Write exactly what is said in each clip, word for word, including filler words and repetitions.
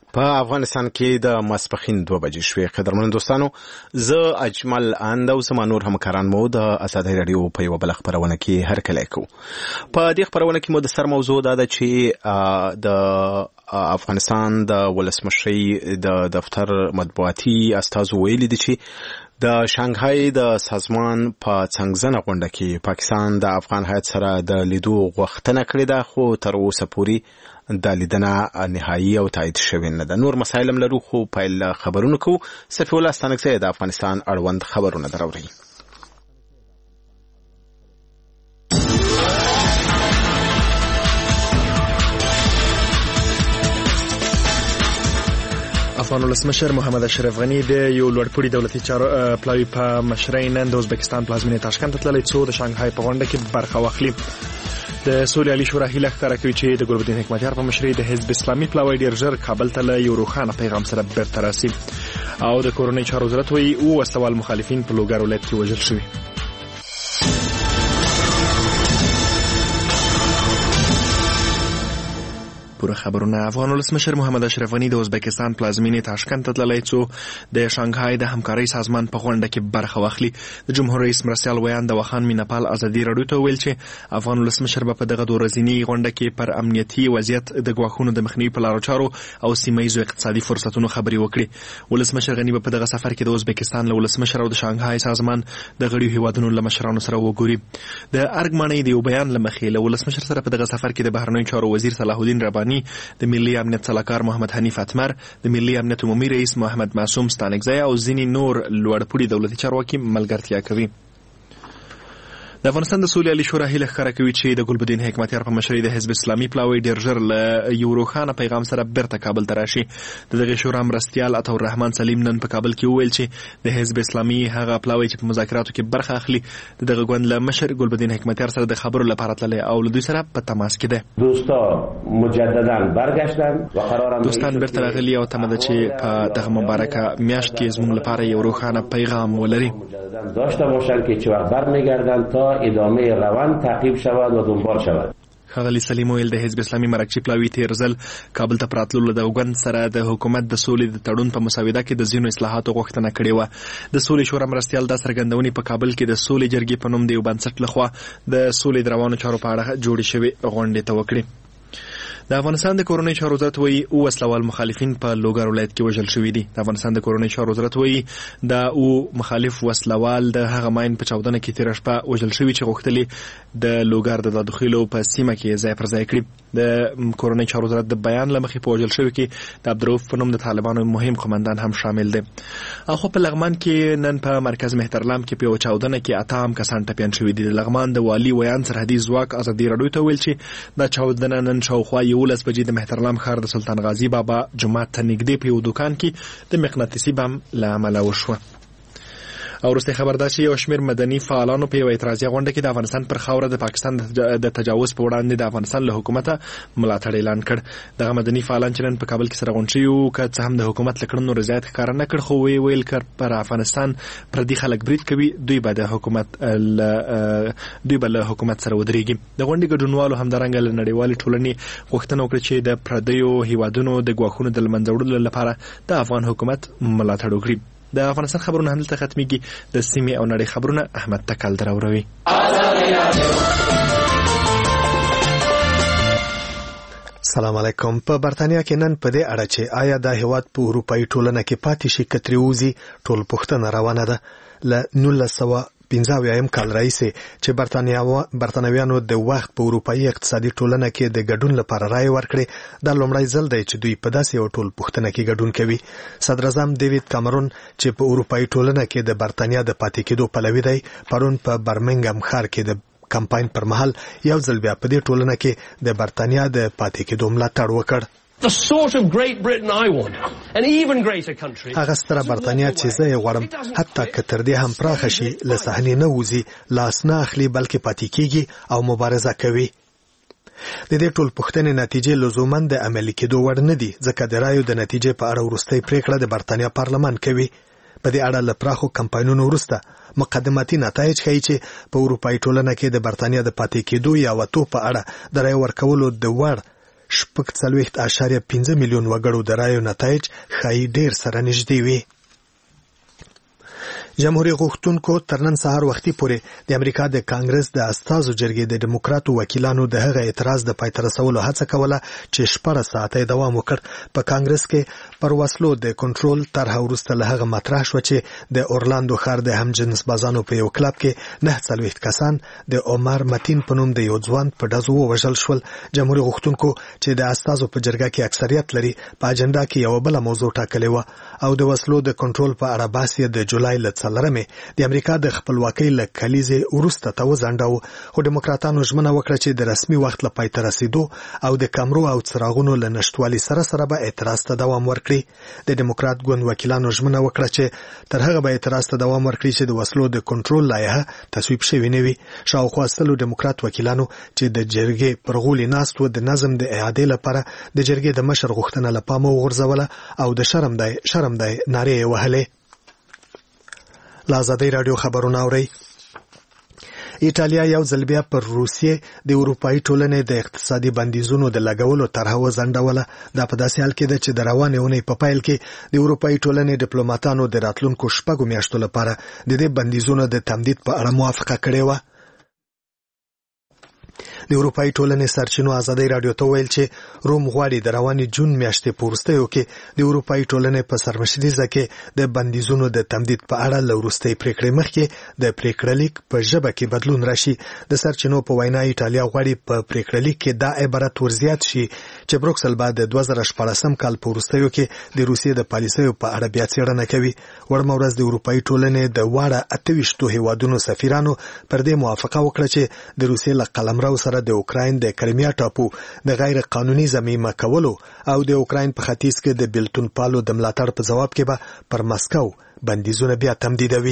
په افغانستان کې د ماسپخین دوه بجې شوې. قدرمن دوستانو، زه اجمل اند او زما نور همکاران مو د ازادي رادیو په یوه بل خبرونه کې هرکلی کوو. په دې خبرونه کې مو د سر موضوع دا ده چې د افغانستان د ولسمشرۍ د دفتر مطبوعاتي استازو ویلي دي چې د شانګهای د سازمان په څنګزنه غونډه کې پاکستان د افغان هیات سره د لیدو غوښتنه کړې ده، خو تر اوسه پورې د لیدنه نهایي او تایید شوې نه ده. نور مسایل هم لرو، خو پیل خبرونه کوو. صفي الله ستانکزی د افغانستان اړوند خبرونه دراوړي. افغان ولسمشر محمد اشرف غنی د یو لوړپوړي دولتي چارو پلاوي په مشرۍ نن د ازبکستان پلازمینې تاشکند ته تللی څو د شانګهای په غونډه کې برخه واخلي. د سولې عالی شورا هیله ښکاره کوي چې د ګلبدین حکمتیار په مشرۍ د حزب اسلامي پلاوی ډېر ژر کابل ته له یو روښانه پیغام سره بیرته راسي. او د کورنۍ چارو وزارت وایي اووه سوه مخالفین په لوګر ولایت کې وژل شوي. پوره خبرونه. افغان ولسمشر محمد اشرف غنی د ازبکستان پلازمینې تاشکند ته تللی څو د شانګهای د همکارۍ سازمان په غونډه کې برخه واخلي. د جمهور رئیس مرستیال ویان د وخان مینپال ازادي راډیو ته ویل چې افغان ولسمشر به په دغه دوه ورځنۍ غونډه کې پر امنیتي وضعیت د ګواښونو د مخنیوي په لارو چارو او سیمه ییزو اقتصادي فرصتونو خبرې وکړي. ولسمشر غنی به په دغه سفر کې د ازبکستان له ولسمشر او د شانګهای سازمان د غړیو هیوادونو له مشرانو سره وګوري. د ارګ ماڼۍ د یو بیان له مخې له ولسمشر سره په دغه سفر کې د بهرنیو چارو وزیر صلاح الدین رباني، د ملي امنیت سلاکار محمد حنیف اتمر، د ملي امنیت عمومي رئیس محمد معصوم ستانکزی او ځینې نور لوړپوړي دولتي چارواکي ملګرتیا کوي. د افغانستان د سولې عالی شورا هیله ښکاره کوي چې د ګلبدین حکمتیار په مشرۍ د حزب اسلامي پلاوی ډېر ژر له یو روښانه پیغام سره بیرته کابل ته راشي. د دغې شورا مرستیال عطاء الرحمن سلیم نن په کابل کې وویل چې د حزب اسلامي هغه پلاوی چې په مذاکراتو کې برخه اخلي د دغه ګوند له مشر ګلبدین حکمتیار سره د خبرو لپاره تللی او له دوی سره په تماس کې ده. دوستان مجددا برگشتن و قرارم دوستان بیرته راغلي او تمه ده چې په دغه مبارکه میاشت کې زموږ لپاره یو روښانه پیغام ولري. داشته باشند که چه وقت برمیگردند تا ادامه روند تعقیب شود و دنبال شود. ښاغلي سلیم ویل د حزب اسلامي مرکچي پلاوي تیر ځل کابل ته په راتلو له دغه ګوند سره د حکومت د سولې د تړون په مسوده کې د ځینو اصلاحاتو غوښتنه کړې وه. د سولې شورا مرستیال دا څرګندونې په کابل کې د سولې جرګې په نوم د یو بنسټ لخوا د سولې د روانو چارو په اړه جوړې شوې غونډې ته وکړې. د افغانستان د کورنۍ چارو وزارت وایي اووه سوه مخالفین په لوګر ولایت کې وژل شوي دي. د افغانستان د کورنۍ چارو وزارت وایي دا او مخالف وسلوال د هغه ماین په چاودنه کې تېره شپه وژل شوي چې غوښتلې د لوګر د دادخیلو په سیمه کې ځای پر ځای کړي. د کورنۍ چارو وزارت د بیان له مخې په وژل شوي کې د عبدالرؤف په نوم د طالبانو مهم قمندان هم شامل دی. اخو په لغمان کې نن په مرکز مهترلام کې په یوه چاودنه کې اته هم کسان ټپیان شوي دي. د لغمان د والي ویان سرحدي ځواک ازادي راډیو ته ویل چې دا چاودنه نن شاوخوا یولس بجې د مهترلام ښار د سلطان غازي بابا جومات ته نږدې په یو دوکان کې د مقناطیسي بم له امله وشوه. او وروستی خبر دا چې یو شمېر مدني فعالانو په یوه اعتراضیه غونډه کې د افغانستان پر خاوره د پاکستان د تجاوز په وړاندې د افغانستان له حکومته ملاتړ اعلان کړ. دغه مدني فعالان چې نن په کابل کې سره غونډ شوي وو که څه هم د حکومت له کړنو رضایت ښکاره نه کړ، خو ویې ویل که پر افغانستان پردي خلک برید کوي دوی به د حکومت دوی به له حکومت سره ودرېږي. د غونډې ګډونوالو همدارنګه له نړیوالې ټولنې غوښتنه وکړه چې د پردیو هیوادونو د ګواښونو د له منځه وړلو لپاره د افغان حکومت ملاتړ وکړي. د افغانستان خبرونه همدلته ختمېږي. د سیمې او نړۍ خبرونه احمد تکل دراوروي. سلام علیکم. په برتانیا کې نن په دې اړه چې آیا دا هیواد په اروپایي ټولنه کې پاتې شي که ترې وځي ټول پوښتنه روانه ده. له نولس سوه پنځه اویایم کال راهیسې چې برتانویانو د وخت په اروپایي اقتصادي ټولنه کې د ګډون لپاره رایې ورکړې، دا لومړی ځل دی چې دوی په داسې یو ټول پوښتنه کې ګډون کوي. صدر اعظم ډیوید کامرون چې په اروپایي ټولنه کې د برتانیا د پاتې کېدو پلوي دی، پرون په برمنګهم ښار کې د کمپاین پر مهال یو ځل بیا په دې ټولنه کې د برتانیا د پاتې کېدو ملاتړ وکړ. The sort of Great Britain I want, an even greater country. هغه ستره برتانیا چې زه یې غواړم، حتی که تر دې هم پراخه شي، له صحنې نه وځي، لاس نه اخلي، بلکې پاتې کېږي او مبارزه کوي. د دې ټول پوښتنې نتیجې لزوماً د عملي کېدو وړ نه دي، ځکه د رایو د نتیجې په اړه وروستۍ پریکړه د برتانیا پارلمان کوي. په دې اړه له پراخو کمپاینونو وروسته مقدماتي نتایج ښیي چې په اروپایي ټولنه کې د برتانیا د پاتې کېدو یا وتو په اړه د رایې ورکولو د وړ شپږ څلوېښت اعشاریه پنځه میلیون وګړو د رایو نتایج ښایي ډېر سره نږدې وي. جمهوریت غوښتونکو تر نن سهار وختي پورې د امریکا د کانګرس د استازو جرګې د دیموکراتو وکیلانو د هغه اعتراض د پای ته رسولو هڅه کوله چې شپږ ساعته دوام وکړ. په کانګرس کې پر وسلو د کنټرول طرحه وروسته له هغه مطرح شوه چې د اورلاندو ښار د همجنس بازانو په یو کلب کې نه څلوېښت کسان د عمر متین په نوم د یو ځوان په ډزو ووژل شول. جمهوریت غوښتونکو چې د استازو په جرګه کې اکثریت لري په اجنډا کې یو بل موضوع ټاکلې و او د وسلو د کنټرول په اړه بحث د جولای ل څلورمې د امریکا د خپلواکۍ له کلیزې وروسته ته وځنډاوه. خو ډیموکراتانو ژمنه وکړه چې د رسمي وخت له پای ته رسیدو او د کمرو او څراغونو له نشټوالي سره سره به اعتراض ته دوام ورکړي. د دیموکرات ګوند وکیلانو ژمنه وکړه چې تر هغه به اعتراض ته دوام ورکړي چې د وسلو د کنټرول لایحه تصویب شوې نه وي. شاوخوا سلو دیموکرات وکیلانو چې د جرګې پر غولي ناست و د نظم د اعادې لپاره د جرګې د مشر غوښتنه له پامه وغورځوله او د شرم دی شرم دی نارې یې وهلې. له ازادۍ راډیو خبرونه اورئ. ایټالیا یو ځل بیا پر روسیې د اروپایي ټولنې د اقتصادي بندیزونو د لګولو طرحه وځنډوله. دا په داسې حال کې ده چې د روانې اونۍ په پیل کې د اروپایي ټولنې ډیپلوماتانو د راتلونکو شپږو میاشتو لپاره د دې بندیزونو د تمدید په اړه موافقه کړې وه. د اروپایي ټولنې سرچینو ازادۍ راډیو ته ویل چې روم غواړي د روانې جون میاشتې په وروستیو کې د اروپایي ټولنې په سرمشریزه کې د بندیزونو د تمدید په اړه له وروستۍ پریکړې مخکې د پریکړه لیک په ژبه کې بدلون راشي. د سرچینو په وینا ایټالیا غواړي په پریکړه لیک کې دا عبارت ورزیات شي چې بروکسل به د دوه زره شپاړسم کال په وروستیو کې د روسیې د پالیسیو په اړه بیا څېړنه کوي. وړمه ورځ د اروپایي ټولنې د واړه اته ویشتو هیوادونو سفیرانو پر دې موافقه وکړه چې د روسیې له قلمرو سره د اوکراین د کرمیا ټاپو د غیر قانوني ضمیمه کولو او د اوکراین په ختیځ کې د بیلتون پالو د ملاتړ په جواب کې به پر مسکو بندیزونه بیا تمدیدوي.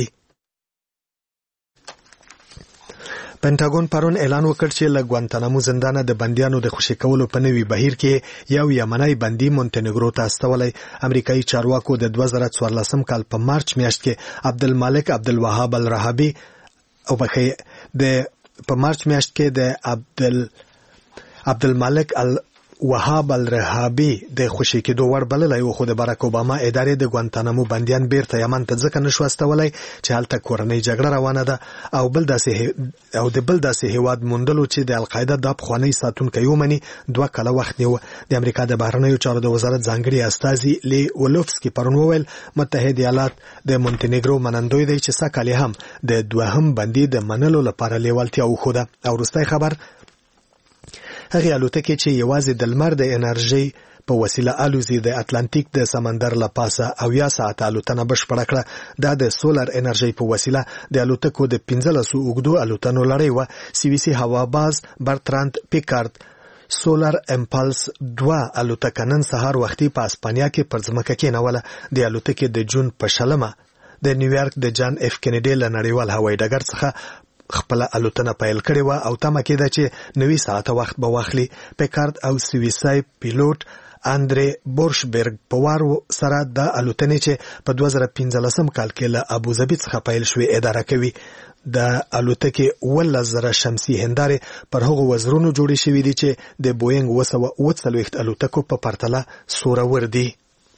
پنټاګون پرون اعلان وکړ چې له ګوانتانامو زندانه د بندیانو د خوشي کولو په نوي بهیر کې یو یمنی بندي مونټنیګرو ته استولی. امریکایي چارواکو د دوه زره څوارلسم کال په مارچ میاشت کې عبدالمالک عبدالوهاب الرهابي او بخې د په مارچ میاشت کې د عبدل عبدالمالک الوهاب الرهابي د خوشي کېدو وړ بللی و، خو د باراک اوباما ادارې د ګوانتانامو بندیان بیرته یمن ته ځکه نشو استولی چې هلته کورنۍ جګړه روانه ده او بل داسې او د بل داسې هیواد موندلو چې د القاعده د پخوانی ساتونکی ومني دوه کاله وخت نیو. د امریکا د بهرنیو چارو د وزارت ځانګړي استازي لی ولوفسکي پرون وویل متحده ایالات د مونټنیګرو منندوی دی چې سږ کال هم د دوهم بندي د منلو لپاره لیوالتیا وښوده. او وروستی خبر هغې الوتکې چې یوازې د لمر د انرژۍ په وسیله الوزي د اتلانتیک د سمندر له پاسه اویا ساعته الوتنه بشپړه کړه. دا د سولر انرژۍ په وسیله د الوتکو د پنځلسو اوږدو الوتنو لړۍ وه. سی وي سي هواباز برتراند پیکارد سولر امپالس دوه الوتکه نن سهار وختي په اسپانیا کې پر ځمکه کېنوله. د الوتکې د جون په شلمه د نیویارک د جان اف کینیډي له نړیوال هوایي ډګر څخه خپل الوتنه پیل کړې و او تمه کېده چې نوي ساعته وخت به واخلي. پیکارد او سویسای پیلوټ اندرې بورشبرګ په وار سره د الوتنې چې په دوه زره پنځلسم کال کې له ابوظبي څخه پیل شوې اداره کوي. د الوتکې اوولس زره شمسي هندارې پر هغو وزرونو جوړې شوي دي چې د بوینګ اوه سوه اوه څلوېښت الوتکو په پرتله سورور دي.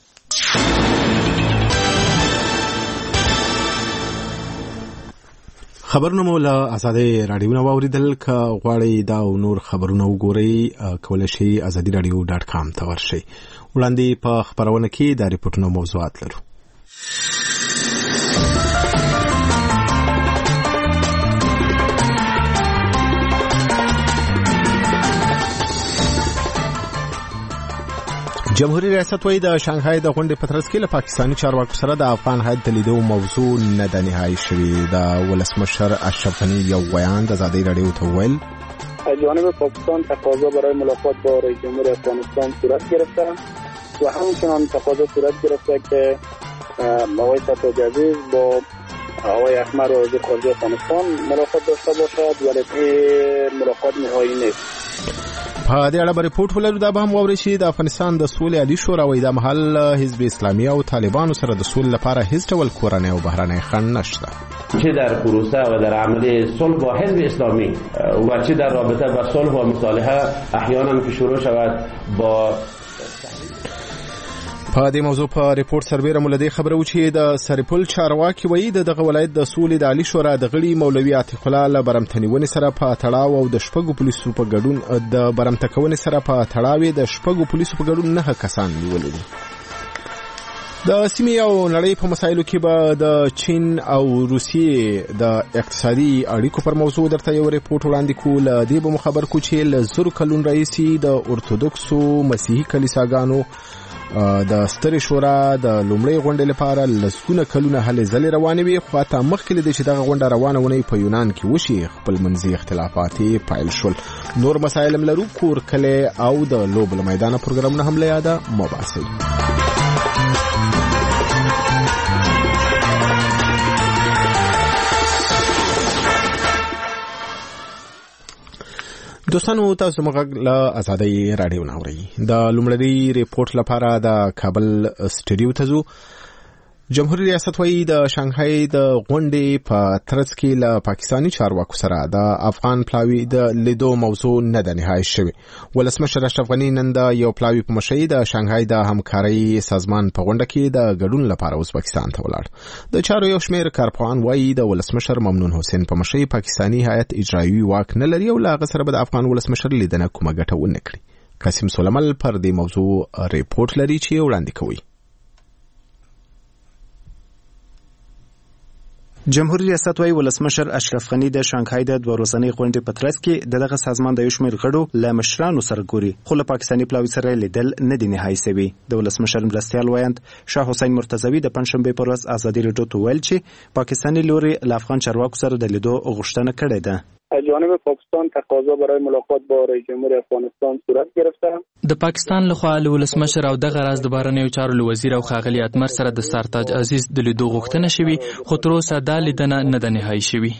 خبرونه مو له ازادۍ راډیو نه واوریدل. که غواړئ دا او نور خبرونه وګورئ کولی شئ ازادي راډیو ډاټ کام ته ورشئ. وړاندې په خبرونه کې دا ریپورټونه موضوعات لرو. جمهوریت ریاست وایي د شانګهای د غونډې په ترڅ کې له پاکستاني چارواکو سره د افغان هیات د لیدو موضوع نه ده نهایي شوې. د ولسمشر اشرف غني یو بیان د ازادۍ راډیو ته وویل از جانب پاکستان تقاضا برای ملاقات با رئیس جمهور افغانستان صورت گرفته و همچنان تقاضا صورت گرفته که آقای ستاج عزیز با آقای احمد وزیر خارجه افغانستان ملاقات داشته باشد، ولی این ملاقات نهایی نیست. په دې اړه به ریپورټ ولرو. دا به هم واورئ چې د افغانستان د سولې عالي شورا وایي دا مهال حزب اسلامي او طالبانو سره د سولې لپاره هیڅ ډول کورنۍ او بهرنۍ خنډ نشته، چه در پروسه و در عمل صلح با حزب اسلامی و چه در رابطه با صلح و مصالحه احیانا که شروع شود با په دې موضوع په ریپورت سربیره مولدی خبره و چې د سرپل چارواکي وایي د دغه ولایت د سولې د عالی شورا د غړي مولوي عتیق الله له برمتنیونې سره په تړاو او د شپږو پولیسو په ګډون د برمتکونې سره په تړاو د شپږو پولیسو په ګډون نه کسان نیولي دي. د سیمې او نړۍ په مسایلو کې به د چین او روسیې د اقتصادي اړیکو پر موضوع درته یو ریپورت وړاندې کوو. له دې به مو خبر کو چې له زرو کلونو راهیسې د ارتودوکسو مسیحي کلیساګانو د سترې شورا د لومړۍ غونډې لپاره لسګونه کلونه هلې ځلې روانې وي، خو حتی مخکې له دې چې دغه غونډه روانه ونی په یونان کې وشي خپل منځي اختلافات پیل شول. نور مسایل هم لرو، کور کلی او د لوبو له میدانه پروګرامونه هم له یاده مه باسئ. دوستانو تاسو موږ له آزادۍ رادیو ناوړئ. د لومړني ریپورت لپاره د کابل سټډیو ته ځو. جمهوریت ریاست وایي د شانګهای د غونډې په ترڅ کې له پاکستاني چارواکو سره د افغان پلاوي د لیدو موضوع نه ده نهایی شوې. ولسمشر اشرف غني نن د یو پلاوي په مشرۍ د شانګهای د همکارۍ سازمان په غونډه کې د ګډون لپاره ازبکستان ته ولاړ. د چارو یو شمېر کارپوهان وایي د ولسمشر ممنون حسین په مشرۍ پاکستاني هیئت اجرایوي واک نه لري او له هغه سره به د افغان ولسمشر لیدنه کومه ګټه ونه کړي. قاسم سلیمل پر دې موضوع ریپورت لري چې وړاندې کوي. جمهوریت ریاست وايي ولسمشر اشرف غني د شانګهای د دوه ورځنۍ غونډې په ترڅ کې دغه سازمان د یو شمېر غړو له مشرانو سره ګوري، خو له پاکستاني پلاوي سره لیدل نه دي نهایی شوي. د ولسمشر مرستیال وایند شاه حسین مرتضوي د پنځشنبې پر ورځ ازادي راډیو ته ویل چې پاکستاني لوري له افغان چارواکو سره د لیدو غوښتنه کړې ده. از جانب پاکستان تقاضا برای ملاقات با رئیس جمهور افغانستان صورت گرفته. د پاکستان لخوا له ولسمشر او دغه راز د بهرنیو چارو له وزیر او ښاغلي اتمر سره د سرتاج عزیز د لیدو غوښتنه شوې، خو تر اوسه دا لیدنه نه ده نهایی شوې.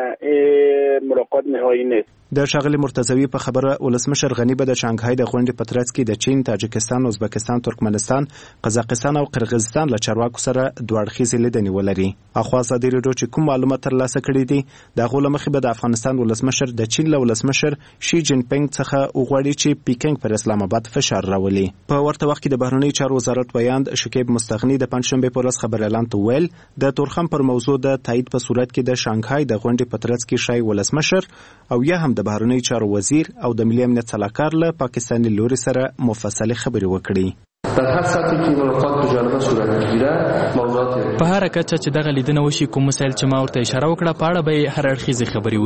ملاقات نهایی نیست. د ښاغلي مرتضوي په خبره ولسمشر غني به د شانګهای د غونډې په ترڅ کې د چین، تاجکستان، ازبکستان، ترکمنستان، قزاقستان او قرغیزستان له چارواکو سره دوه اړخیزې لیدنې ولري. اخوا ازادي راډیو چې کوم معلومات ترلاسه کړي دي د هغو له مخې به د افغانستان ولسمشر د چین له ولسمشر شي جین پینګ څخه وغواړي چې پیکنګ پر اسلام آباد فشار راولي. په ورته وخت کې د بهرنیو چارو وزارت ویاند شکیب مستغنی د پنځشنبې په ورځ خبر اعلان ته ویل د تورخم پر موضوع د تایید په صورت کې د شانګهای د غونډې په ترڅ کې شای ولسمشر او یا هم د بهرنیو چارو وزیر او د ملي امنیت صلاحکار له پاکستاني لوري سره مفصل خبرې وکړي. در هر سطحی که ملاقات دو جانبه صورت بگیره موضوعات په هر کچه چې دغه لیدنه وشي کوم مسایل چې ما ورته اشاره وکړه په اړه به هر اړخیزې خبرې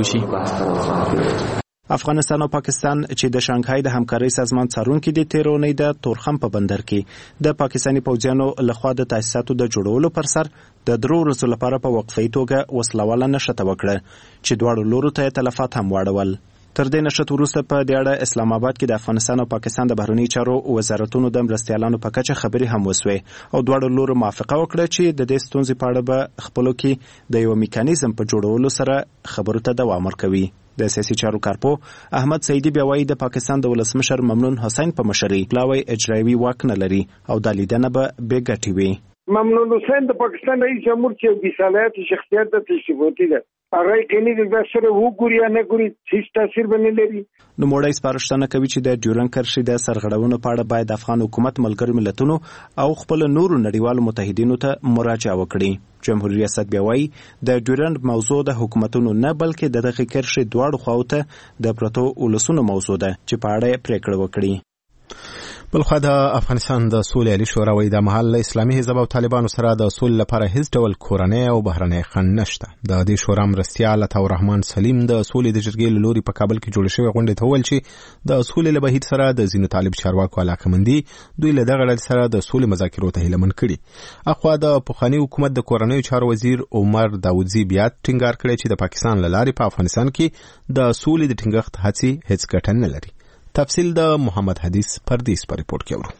وشي. افغانستان او پاکستان چې د شانګهای د همکارۍ سازمان څارونکي دي تیرونی د تورخم په بندر کې د پاکستاني پوځیانو لخوا د تاسیساتو د جوړولو پر سر د درو ورځو لپاره په وقفه توګه وسلواله نشته وکړه چې دواړو لورو ته تلفات هم واړول. تر دې نشته وروسته په دې اړه اسلام آباد کې د افغانستان او پاکستان د بهرنیو چارو وزارتونو د مرستیالانو په کچه خبرې هم وسوې او دواړو لورو موافقه وکړه چې د دې ستونزې په اړه به خپلو کې د یو میکانیزم په جوړولو سره خبرو ته دوام ورکوي. د سیاسي چارو کارپو احمد سعیدي بیا وایي د پاکستان د ولسمشر ممنون حسین په مشرۍ پلاوی اجرایوي واک نه لري او د لیدنه به بې ګټې وي. ممنون حسین د پاکستان رئیس جمهور چې بې صلاحیت شخصیت د تشریفاتي ده هغه کینی د سره وګوري نه ګوري هیڅ تاثیر باندې لري. نو موړی سپارښتنه کوي چې د ډیورن کرښې د سرغړونو په اړه باید افغان حکومت ملګرو ملتونو او خپل نورو نړیوالو متحدینو ته مراجعه وکړي. جمهوریت ریاست بیا وایي د ډیورن موضوع د حکومتونو نه بلکې د دغه کرښې دواړو خواو ته د پرتو ولسونو موضوع ده چې په اړه پریکړه وکړي. بلخوا د افغانستان د سولې عالي شورا وایي د مهال اسلامي حزب او طالبانو سره د سولې لپاره هیڅ ډول کورنۍ او بهرنۍ خنډ نشته. د دې شورا مرستیال عطا الرحمن سلیم د سولې د جرګې له لوري په کابل کې جوړ شوې غونډې ته وویل چې د سولې له بهیر سره د ځینو طالب چارواکو علاقمندي دوی له دغه ډلې سره د سولې مذاکرو ته هیله مند کړي. اخوا د پخواني حکومت د کورنیو چارو وزیر عمر داودزي بیا ټینګار کړی چې د پاکستان له لارې په افغانستان کې د سولې د ټینګښت هڅې هیڅ ګټه نه لري. تفصیل د محمد حدیث پردیس پر ریپورت کې ورو.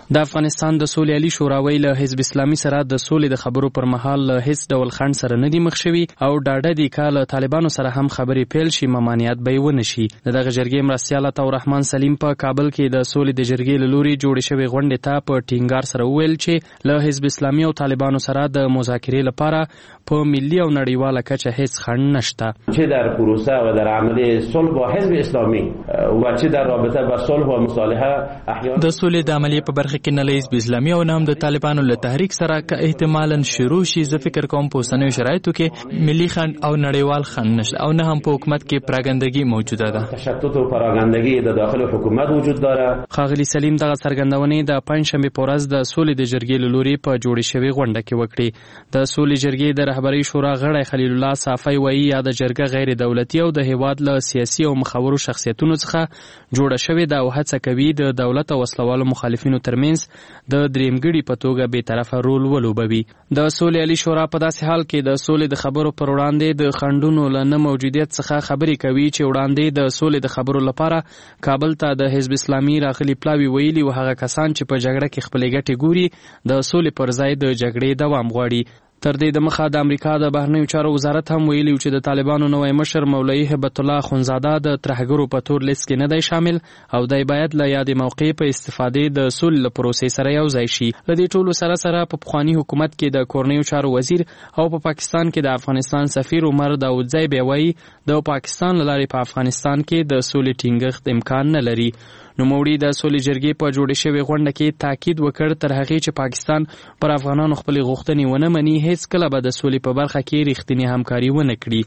د افغانستان د سولې عالی شورا له حزب اسلامي سره د سولې د خبرو پر مهال له هیڅ ډول خنډ سره نه دی مخ شوي او ډاډه دي که له طالبانو سره هم خبرې پیل شي ممانعت به یې ونه شي. د دغه جرګې مرستیال عطا رحمان سلیم په کابل کې د سولې د جرګې له لوري جوړې شوې غونډې ته په ټینګار سره وویل چې له حزب اسلامي او طالبانو سره د مذاکرې لپاره په ملي او نړیواله کچه هیڅ خنډ نشته. چه در پروسه و در عمل صلح با حزب اسلامی و چه در رابطه با صلح و مصالحه احیانا د سولې د عملیې په برخه کې نه له حزب اسلامي او نه هم د طالبانو له تحریک سره که احتمالاً شروع شي زه فکر کوم په اوسنیو شرایطو کې ملي خنډ او نړیوال خنډ نشته او نه هم په حکومت کې پراګندګي موجوده ده. تشتت او پراګندګي د داخل حکومت وجود داره. ښاغلي سلیم دغه څرګندونې د پنځشنبې په ورځ د سولې د جرګې له لوري په جوړې شوې غونډه کې وکړې. د سولې جرګې د رهبرۍ شورا غړی خلیل الله صافی وایي یا د جرګه غیر دولتي او د هیواد له سیاسي او مخورو شخصیتونو څخه جوړه شوې ده او هڅه کوي د دولت او وسلوالو مخالفینو ترمنځ د درېمګړي په توګه بې طرفه رول ولوبوي. د سولې عالی شورا په داسې حال کې د سولې د خبرو پر وړاندې د خنډونو له نه موجودیت څخه خبرې کوي چې وړاندې د سولې د خبرو لپاره کابل ته د حزب اسلامي راغلي پلاوي ویلي او هغه کسان چې په جګړه کې خپلې ګټې ګوري د سولې پر ځای د جګړې دوام غواړي. تر دې د مخه د امریکا د بهرنیو چارو وزارت هم ویلي چې د طالبانو نوی مشر مولوي هبت الله خونزاده د ترهګرو په تور لیست کې نه دی شامل او دی باید له یادې موقع په استفادې د سولې له پروسې سره یو ځای شي. له دې ټولو سره سره په پخواني حکومت کې د کورنیو چارو وزیر او په پا پاکستان کې د افغانستان سفیر عمر داودزی بیا وایي د پاکستان له لارې په افغانستان کې د سولې ټینګښت امکان نه لري. نوموړي د سولې جرګې په جوړې شوې غونډه کې تاکید وکړ تر هغې چې پاکستان پر افغانانو خپلې غوښتنې ونه مني هیڅ کله به د سولې په برخه کې رښتینې همکاري ونه کړي.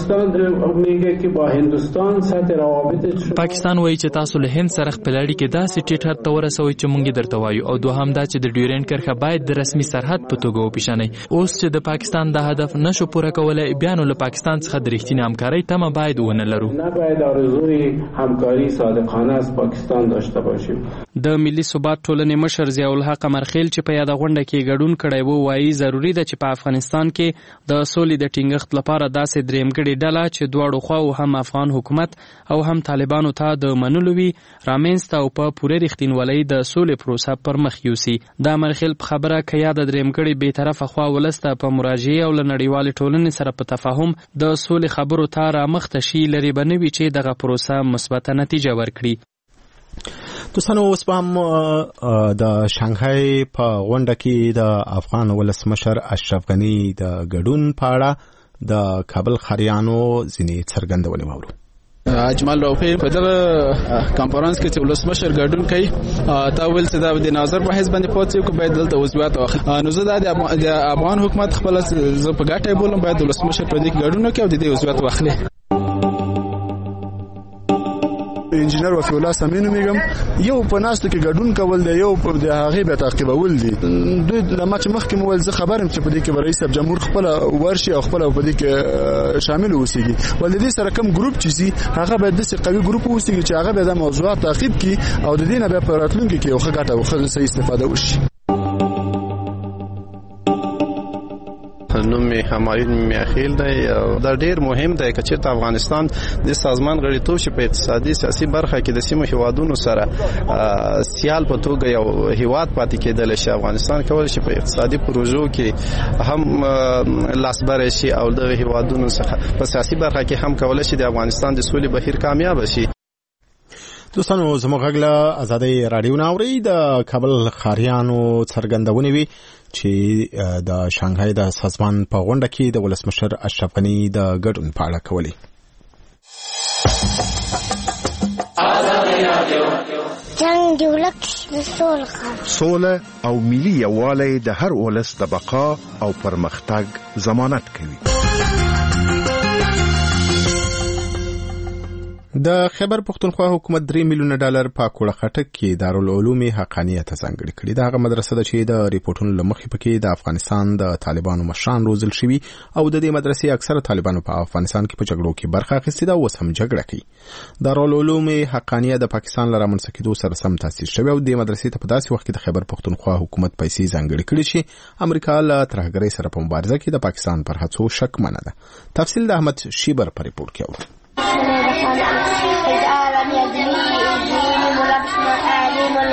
پاکستان وایي چې تاسو له هند سره خپل اړیکې داسې ټیټ حد ته ورسوئ چې موږ یې درته وایو او دوهم دا چې د ډیورنډ کرښه باید د رسمي سرحد په توګه وپېژنئ. اوس چې د پاکستان دا هدف نشو پوره کولی بیا نو له پاکستان څخه د رښتینې همکارۍ تمه باید ونه لرو. نباید آرزوی همکاری صادقانه از پاکستان داشته باشیم. د ملي ثبات ټولنې مشر ضیاء الحق مرخیل چې په یاده غونډه کې ګډون کړی و وایي ضروري ده چې په افغانستان کې د سولې د ټینګښت لپاره داسې درېمګړې ډله چې دواړو خواو هم افغان حکومت او هم طالبانو ته د منلو وي رامنځته او په پوره رښتینولۍ د سولې پروسه پر مخ یوسي. دا مرخیل په خبره که یا د درېمګړې بې طرفه خوا ولس ته په مراجعې او له نړیوالې ټولنې سره په تفاهم د سولې خبرو ته رامخته شي لرې به نه وي چې دغه پروسه مثبته نتیجه ورکړي. دوستانو اوس به هم د شانګهای په غونډه کې د افغان ولسمشر اشرف غني د ګډون په اړه د کابل خاریانو ځینې څرګندونې واورو. اجمل روفي په دغه کانفرنس کې چې ولسمشر ګډون کوي تا ویل چې دا د ناظر په حزب باندې پوهڅ کو باید دلته عضویت واخلي. نو زه د افغان حکومت خپل زه په ګټه بولم باید ولسمشر په دې کې ګډون وکړي او د دې عضویت واخلي. انجینر وفي الله سمینو میګم یو په ناستو کې ګډون کول دی یو په د هغه به تعقیبول دي. دوی د ماچ مخکې مول زه خبرم چې په دې کې رئیس جمهور خپل ورشي او خپل په دې کې شامل اوسېږي ول دې سره کوم ګروپ چې سي هغه به د قوي ګروپ اوسېږي چې هغه به د موضوعات تعقیب کړي او د دې نه به په راتلونکي کې یو ښه ګټه او ښه صحیح استفاده وشي. نوم می همایون میاخیل دی او دا ډیر مهم دی چې چیرته افغانستان د سازمان غړیتوب شي په اقتصادي سیاسي برخه کې د سیمو هیوادونو سره سیال په توګه یو هیواد پاتې کېدل شي. افغانستان کولای شي په اقتصادي پروژو کې هم لاسبره شي او د هیوادونو څخه په سیاسي برخه کې هم کولای شي د افغانستان د سولې بهیر کامیاب شي. دوستانو زموږ غږ له ازادۍ راډیو نه اورئ. د کابل خاریانو څرګندونې وي چې د شانګهای د سازمان په غونډه کې د ولسمشر اشرف غني د ګډون په اړه کولې. جنگ د ولک د سولې سوله او ملي یووالی د هر ولس د بقا او پرمختګ ضمانت کوي. د خیبر پختونخوا حکومت درې میلیونه ډالر په کوړه خټک کې دارالعلوم حقانیه ته ځانګړي کړي. دا هغه مدرسه ده چې د ریپورتونو له مخې پکې د افغانستان د طالبانو مشران روزل شوي او د دې مدرسې اکثره طالبانو په افغانستان کې په جګړو کې برخه اخیستې ده او اوس هم جګړه کوي. دارالعلوم حقانیه د پاکستان له رامنځته کېدو سره سم تاسیس شوی او د مدرسې ته په داسې وخت کې د خیبر پختونخوا حکومت پیسې ځانګړي کړي چې امریکا له ترهګرۍ سره په مبارزه کې د پاکستان پر هڅو شکمنه ده. تفصیل د احمد شیبر په ریپورت کې اورو.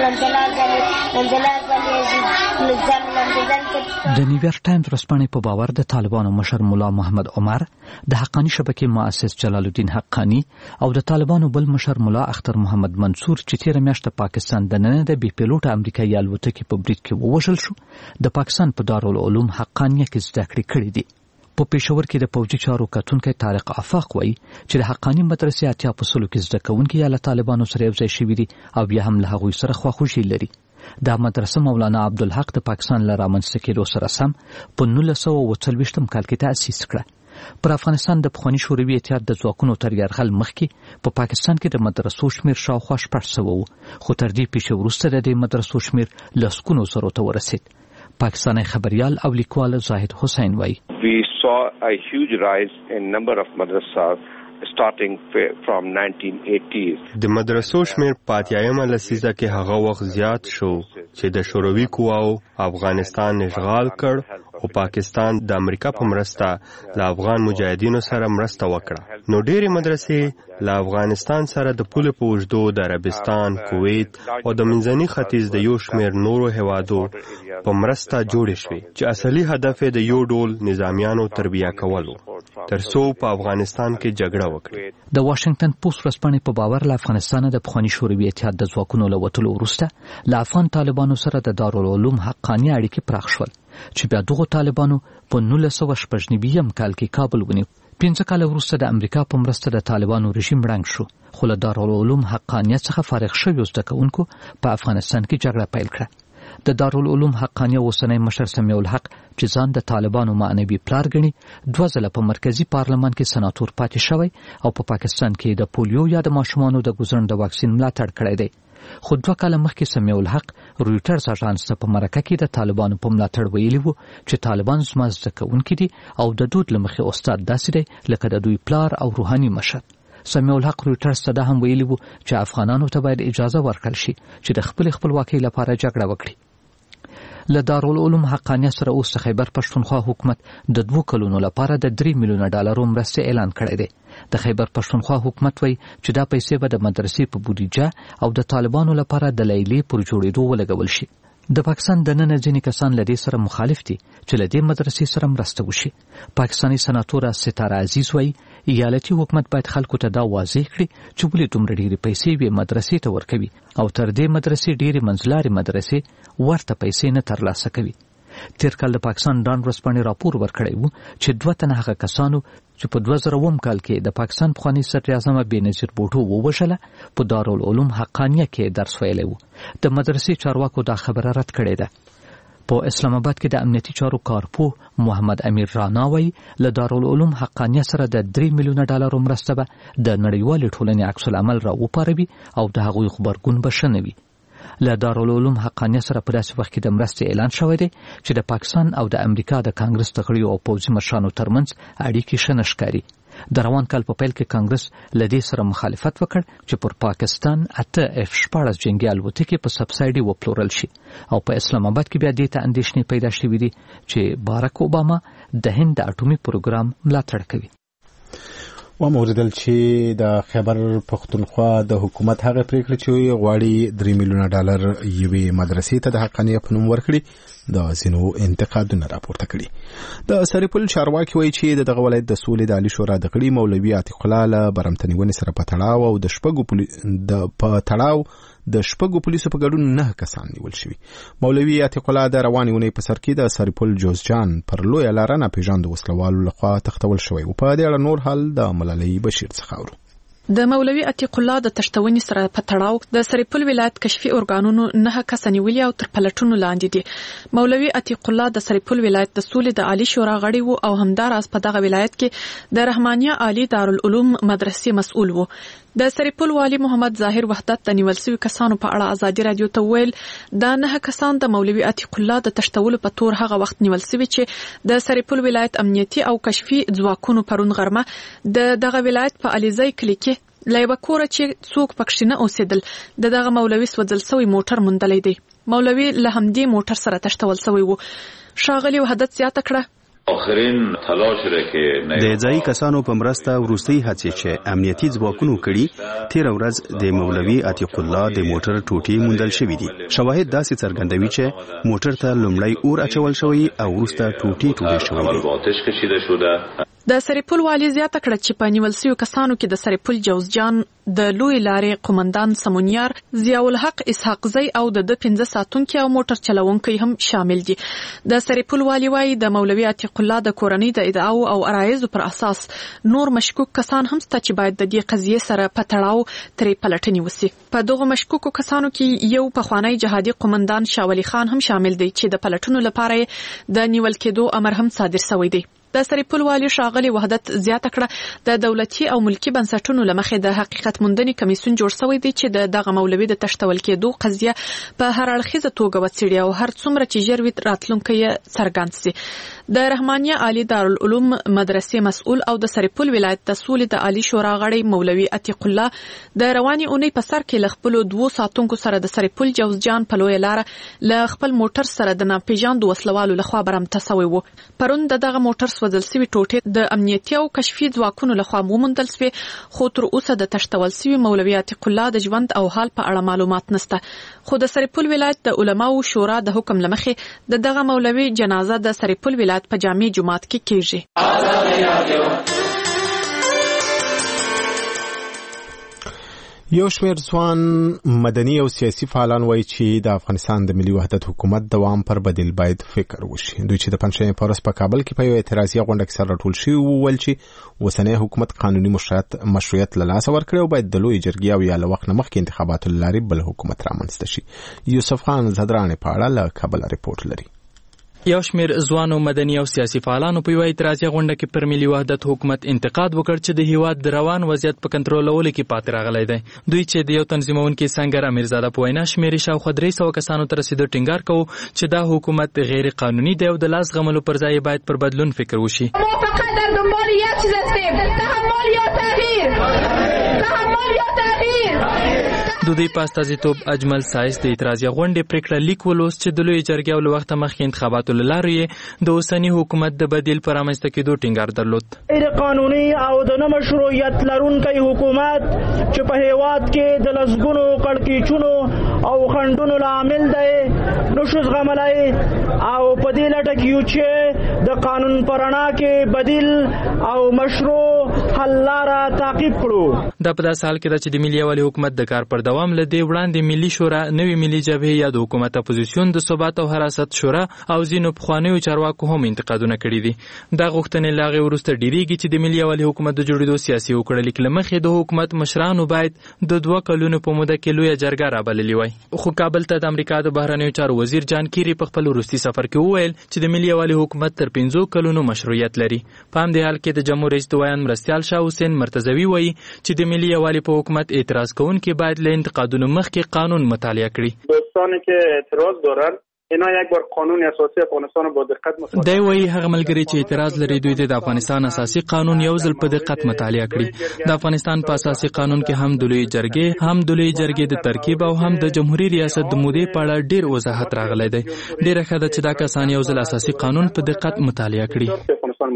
د نیویارک ټایمز ورځپاڼې په باور د طالبانو مشر مولا محمد عمر، د حقانی شبکې مؤسس جلال الدین حقانی او د طالبانو بل مشر مولا اختر محمد منصور چې تیر میاشت پاکستان د نن د بي پیلوټ امریکایي الوتکې په برید کې ووژل شو، د پاکستان په دارالعلوم حقانیه کې زده کړې کړې دي. په پېښور کې د پوځي چارو کتونکی طارق آفاق وایي چې د حقانی مدرسې اتیا په سلو کې زده کوونکي یا له طالبانو سره یوځای شوي دي او بیا هم له هغوی سره خواخوږي لري. دا مدرسه مولانا عبدالحق د پاکستان له رامنځته کېدو سره سم په نولس سوه اوه څلوېښتم کال کې تأسیس کړه. پر افغانستان د پخواني شوروي اتحاد د ځواکونو تر یرغل مخکې په پاکستان کې د مدرسو شمېر شاوخوا شپږ سوه و، خو تر دې پیښې وروسته د دې مدرسو شمېر لسګونو زرو ته ورسېد. پاکستانی خبریال او لیکوال زاهد حسین وایي We saw a huge rise in number of madrasas starting from nineteen eighties. د مدرسو شمیر په اتیایمه لسیزه کې هغه وخت زیات شو چې د شوروي قواو افغانستان اشغال کړ او پاکستان د امریکا په مرسته له افغان مجاهدینو سره مرسته وکړه. نو ډېرې مدرسې له افغانستان سره د پولې په اوږدو د عربستان، کویت او د منځني ختیځ د یو شمیر نورو هیوادو په مرسته جوړې شوې چې اصلي هدف یې د یو ډول نظامیانو تربیه کول و ترڅو په افغانستان کې جګړه وکړي. د واشنگټن پوسټ ورځپاڼې په باور له افغانستان د پخواني شوروي اتحاد د ځواکونو له وتلو وروسته له افغان طالبانو سره د دارالعلوم حقاني اړیکې پراخ شول چې بیا دغو طالبانو په نولس سوه شپږ نوي کال کې کابل ونیو. پنځه کاله وروسته د امریکا په مرسته د طالبانو رژیم ړنګ شو، خو له دارالعلوم حقانیت څخه فارغ شویو زده کوونکو په افغانستان کې جګړه پیل کړه. د دارالعلوم حقانیه اوسنی مشر سمیع الحق چې ځان د طالبانو معنوي پلار ګڼي، دوه ځله په مرکزی پارلمان کې سناتور پاتې شوی او په پا پاکستان کې د پولیو یا د ماشومانو د ګوزن د واکسین ملاتړ کړی دی. خو دوه کاله مخکې سمیع الحق رویټرز اژانس ته په مرکه کې د طالبانو په ملاتړ ویلي وو چې طالبان زما زده کوونکي دي او د دود له مخې استاد داسې دی لکه د دوی پلار او روحاني مشر. سمیع الحق رویټرز ته دا هم ویلي وو چې افغانانو ته باید اجازه ورکړل شي چې د خپل خپلواکۍ لپاره جګړه وکړي. له دارالعلوم حقانیه سره اوس د خیبر پښتونخوا حکومت د دوه کلونو لپاره د درې میلیونه ډالرو مرستې اعلان کړی دی. د خیبر پښتونخوا حکومت وایي چې دا پیسې به د مدرسې په بودیجه او د طالبانو لپاره د لیلې پر جوړېدو ولګول شي. د پاکستان د نن ځینې کسان له دې سره مخالف دي چې له دې مدرسې سره مرسته وشي. پاکستاني سناتوره ستاره عزیز وایي ایالتي حکومت باید خلکو ته دا واضح کړي چې ولې دومره ډېرې پیسې یوې مدرسې ته ورکوي او تر دې مدرسې ډېرې منځلارې مدرسې ورته پیسې نه ترلاسه کوي. تیر کال د پاکستان ډان ورځپاڼې راپور ورکړی و چې دوه تنه هغه کسانو چې په دوه زره اووم کال کې د پاکستان پخواني صدراعظم بېنظیر بوټو ووژله په دارالعلوم حقانیه کې درس ویلی و. د مدرسې چارواکو دا خبره رد کړې ده. په اسلام آباد کې د امنیتي چارو کارپوه محمد امیر رانا وایي له دارالعلوم حقانیه سره د درې میلیونه ډالرو مرسته به د نړیوالې ټولنې عکس العمل را وپاروي او د هغوی غبرګون به ښه نه وي. له دارالعلوم حقانیه سره په داسې وخت کې د مرستې اعلان شوی دی چې د پاکستان او د امریکا د کانګرس د غړیو او پوځي مشرانو ترمنځ اړیکې ښه نه ښکاري. د روان کال په پیل کې کانګرس له دې سره مخالفت وکړ چې پر پاکستان اته اف شپاړس جنګي الوتکې په سبسایډي وپلورل شي او په اسلام آباد کې بیا دې ته اندېښنې پیدا شوې دي چې باراک اوباما د هند د اټومي پروګرام ملاتړ کوي. وموردل چې د خیبر پښتونخوا د حکومت هغه پریکړه چې غواړي درې میلیونه ډالر یوې مدرسې ته د حقانیه په نوم ورکړي د ځینو انتقادونه راپورته کړي. د سرپل چارواکي وایي چې دغه ولایت د سولې د عالی شورا د غړي مولوي عتیق الله له برمتنیونې سره په تړاو او د شپږو د په تړاو د شپږو پولیسو په ګډون نه کسان نیول شوي. مولوي عتیق الله د روانې اونۍ په سر کې د سرپل جوزجان پر لویه لاره ناپېژاندو وسلوالو لخوا تښتول شوی و. په دې اړه نور حال د ملالۍ بشیر څخه اورو. د مولوي عتیق الله د تشتونې سره په تړاو د سرپل ولایت کشفي ارګانونو نه کس نیولي او تر پلټونو لاندې دي. مولوي عتیق الله د سرپل ولایت د سولې د عالی شورا غړی وو او همداراز په دغه ولایت کې د رحمانیه عالی دارالعلوم مدرسې مسؤل وو. د سرپل والی محمد ظاهر وحدت د نیول شوي کسانو په اړه ازادي رادیو ته ویل دا نه کسان د مولوي عتیق الله د تشتولو په تور هغه وخت نیول شوي چې د سرپل ولایت امنیتي او کشفي ځواکونو پرون غرمه د دغه ولایت په الیزای کلی کې لایبه کوره چې څوک پکښ نه اوسېدل د دغه مولوي سوځل شوی موټر موندلی دی. مولوي له همدې موټر سره تشتول شوی وو. ښاغلي وحدت زیاته کړه د ځایي کسانو په مرسته وروستۍ هڅې چې امنیتي ځواکونو کړي تیر ورځ د مولوي عتیق الله د موټر ټوټې موندل شوې دي. شواهد داسې څرګندوي چې موټر ته لومړی اور اچول شوی او وروسته ټوټې ټوټې شوې. د سرپل والي زیاته کړه چې په نیول شویو کسانو کې د سرپل جوزجان د لوی لارې قومندان سمونیار ضیاء الحق اسحاق زی او د پنځه ساتونکو او موټر چلوونکو هم شامل دي. د سرپل والي وايي د مولوي عتیق الله د کورنۍ د ادعاو او عرایضو پر اساس نور مشکوک کسان هم شته چې باید د دې قضیې سره په تړاو ترې پلټنې وشي. په دغه مشکوکو کسانو کې یو پخوانی جهادي قومندان شاولی خان هم شامل دی چې د پلټنو لپاره د نیول کېدو امر هم صادر شوی دی. د سرپل والي ښاغلي وحدت زیاته کړه د دولتي او ملکی بنسټونو لمخې د حقیقت موندنې کمیسیون جوړ شوی دی چې د دغه مولوي د تشتول کېدو قضیه په هر اړخیزه توګه وڅېړي او هر څومره چې ژر وي راتلونکی یې څرګند شي. د رحمانیه عالی دارالعلوم مدرسې مسؤل او د سرپل ولایت د سولې د عالی شورا غړی مولوي عتیق الله د رواني اونۍ په سر کې له خپلو دوو ساتونکو سره د سرپل جوزجان په لویه لاره له خپل موټر سره د ناپېژاندو وسلوالو لخوا برمته شوی و. پرون د دغه موټر سوځل شوي ټوټې د امنیتي او کشفي ځواکونو لخوا وموندل شوې، خو تر اوسه د تشتول شوي مولوي عتیق الله د ژوند او حال په اړه معلومات نشته. خو د سرپل ولایت د علماو شورا د حکم لمخې د دغه مولوي جنازه د سرپل ولایت په جامع جومات کې کیږي. یو شمېر ځوان مدني او سیاسي فعالان وایي چې د افغانستان د ملي وحدت حکومت دوام پر بدیل باید فکر وشي. دوی چې د پنځمې په ورځ په کابل کې په یو اعتراضي غونډه کې سره راټول شوي وویل چې اوسنی حکومت قانوني مشروعیت له لاسه ورکړی او باید د لویې جرګې او یا له وخت نه مخکې انتخاباتو له لارې بل حکومت رامنځته شي. یوسف خان زدرانې په اړه له کابل ریپورت لري. یو شمېر ځوانو مدني او سیاسي فعالانو په یو اعتراضي غونډه کې پر ملي وحدت حکومت انتقاد وکړ چې د هیواد د روان وضعیت په کنټرولولو کې پاتې راغلی دی. دوی چې د یو تنظیمونکي سنگر امیرزاده په وینا شمېرې شاوخوا درې سوه کسانو ته رسېدو ټینګار کوو چې دا حکومت غیر قانوني دی او د لاس غملو پر ځای باید پر بدلون فکر وشي. ما فقط در دنبال یک چیز هستیم، تحمل یا تغییر، تحمل یا تغییر. د دوی په استازیتوب اجمل سایس د اعتراضي غونډې پریکړه لیک ولوست چې د لویې جرګې او له وخته مخکې انتخاباتو له لارې یې د اوسني حکومت د بدیل په رامنځته کېدو ټینګار درلود. غیر قانوني او د نه مشروعیت لرونکی حکومت چې په هیواد کې د لسګونو کړکېچونو او خنډونو لامل دی نشو زغملی او په دې لټه کې یو چې د قانون په رڼا کې بدیل او مشروع حل لاره تعقیب کړو. دا په داسې حال کې ده چې د ملي یووالي حکومت د کار پر دوام له دې وړاندې ملي شورا، نوې ملي جبهې یا د حکومت اپوزیسیون د ثبات او حراست شورا او ځینو پخوانیو چارواکو هم انتقادونه کړي دي. دا غوښتنې له هغې وروسته ډېرېږي چې د ملي یووالي حکومت د جوړېدو سیاسي وکړلیک له مخې د حکومت مشرانو باید د دوه کلونو په موده کې لویه جرګه رابللې وای. خو کابل ته د امریکا د بهرنیو چارو وزیر جان کیری په خپل وروستي سفر کې وویل چې د ملي یووالي حکومت تر پنځو کلونو مشروعیت لري. په همدې حال کې د جمهور رئیس دویان مرستیال شاه حسین مرتضوي وایي چې د ملي یووالي په حکومت اعتراض کوونکي باید له انتقادونو مخکې قانون مطالعه کړي. دوستانی که اعتراض دارن اینا یک بار قانون اساسی افغانستان با دقت مطالعه دی وایي هغه ملګري چې اعتراض لري دوی د افغانستان اساسي قانون یو ځل په دقت مطالعه کړي. د افغانستان په اساسي قانون کې هم د لویې جرګې هم د لویې جرګې د ترکیب او هم د جمهوریت ریاست د مودې په اړه ډېر وضاحت راغلی دی. ډېره ښه ده چې دا کسان یو ځل اساسي قانون په دقت مطالعه کړي.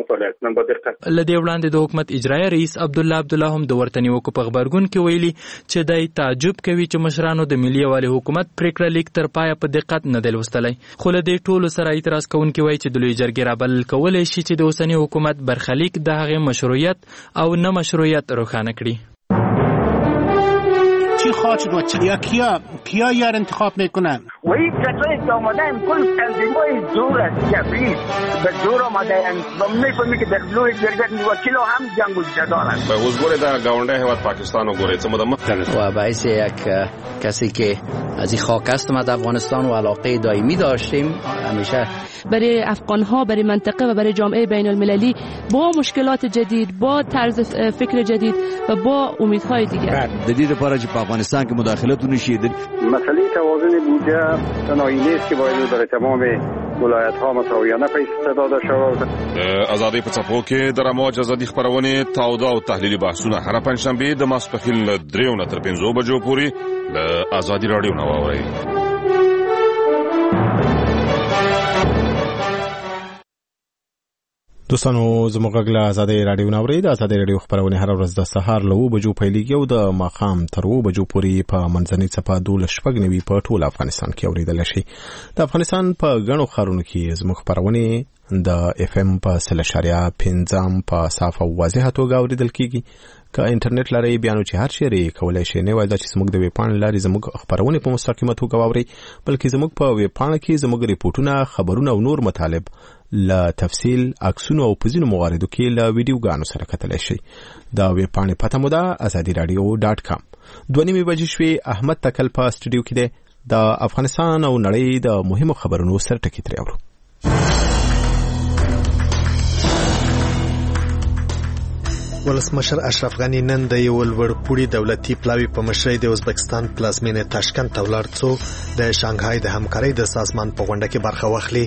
له دې وړاندې د حکومت اجرایي رئیس عبدالله عبدالله هم د ورته نیوکو په غبرګون کې ویلي چې دی تعجب کوي چې مشرانو د ملي یووالي حکومت پریکړه لیک تر پایه په دقت نه دی لوستلی. خو له دې ټولو سره اعتراض کوونکي وایي چې د لویې جرګې رابلل کولی شي چې د اوسني حکومت برخلیک د هغې مشروعیت او نه مشروعیت روښانه کړي. چی خواهد شد و چی یا کیا کیا یار انتخاب میکنن و این کسایی که آمدن کل تنظیمای زور است جبری به زور آمدن و میفهمی که در لوی جرگت وکیل هم جنگ و جدال است. به حضور در گاونده هیواد پاکستان و گوریت مدام و باعث یک کسی که از این خاک است ما در افغانستان و علاقه دائمی داشتیم همیشه برای افغان ها، برای منطقه و برای جامعه بین المللی با مشکلات جدید، با طرز فکر جدید و با امیدهای دیگر. جدید پارچ په افغانستان کې مداخلت ونشي. مسئله توازن بودجه تنهایی نیست که باید در تمام ولایت ها مساویانه پیش داده شود. ازادي په څپو کې د رموج ازادي خبرونه تاوده او تحلیلي بحثونه هر پنځشنبه د ماسپښین له دریو نه تر پنځو بجو پورې له ازادي رادیو نه واورئ. دوستانو زموږ غږ له آزادۍ راډیو ناوري د آزادۍ راډیو خبرونه هر ورځ د سهار له اوه بجو پیلېږي او د ماښام تر اوه بجو پورې په منځنۍ څپه دولس شپږ نوي په ټول افغانستان کې اورېدلی شي. د افغانستان په ګڼو ښارونو کې زموږ خبرونه د اف ام په سل اشاریه پنځم په صاف او واضحه توګه اورېدل کېږي. که انټرنیټ لرئ بیا نو چې هر چیرې کولی شئ نه وایي دا چې زموږ د ویبپاڼې له لارې زموږ خبرونه په مستقیمه توګه واورئ، بلکې زموږ په ویبپاڼه کې زموږ ریپورټونه، خبرونه او نور مطالب له تفصیل، عکسونو او په ځینو مواردو کې له ویډیوګانو سره کتلی شئ. د ویبپاڼې پته مو ده ازادي راډیو ډاټ کام. دوه نیمې بجې شوې. احمد تکل په سټوډیو کې دی. د افغانستان او نړۍ د مهمو خبرونو سر ټکي ترې اورو. ولسمشر اشرف غنی نن د یو لوړپوړي دولتي پلاوي په مشرۍ د ازبکستان پلازمینې تاشکند ته ولاړ څو د شانګهای د همکارۍ د سازمان په غونډه کې برخه واخلي.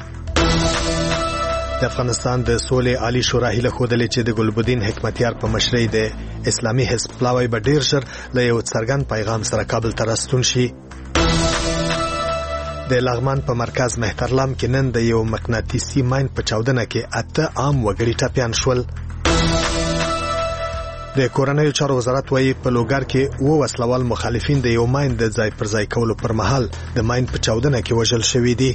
د افغانستان د سولې عالی شورا هیله ښودلې چې د ګلبدین حکمتیار په مشرۍ د اسلامي حزب پلاوی به ډیر ژر له یو څرګند پیغام سره کابل ته راستون شي. د لغمان په مرکز مهترلام کې نن د یو مقناطیسي ماین په چاودنه کې اته عام وګړي ټپیان شول. د کورنیو چارو وزارت وايي په لوګر کې و وسلوال مخالفین د یو ماین د ځای پر ځای کولو پر مهال د ماین په چاودنه کې وژل شوي دي.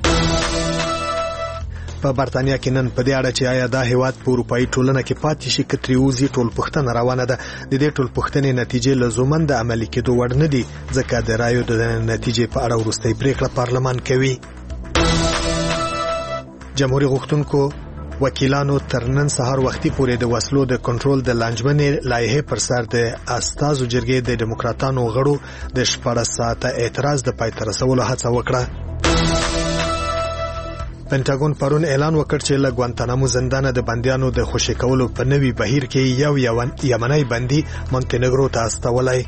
په برتانیا کې نن په دې اړه چې آیا دا هیواد په اروپایي ټولنه کې پاتې شي که ترې وځي ټولپوښتنه روانه ده. د دې ټولپوښتنې نتیجې لزومن د عملي کېدو وړ نه دي ځکه د رایو د نتیجې په اړه وروستۍ پریکړه پارلمان کوي. جمهوریت غوښتونکو وکیلانو تر نن سهار وختي پورې د وسلو د کنټرول د لانجمنې لایحې پر سر د استازو جرګې د ډیموکراتانو غړو د شپاړس ساعته اعتراض د پای ته رسولو هڅه وکړه. پنټاګون پرون اعلان وکړ چې له ګوانتانامو زندانه د بندیانو د خوشي کولو په نوي بهیر کې یو یو یمنی بندي مونټینګرو ته استولی.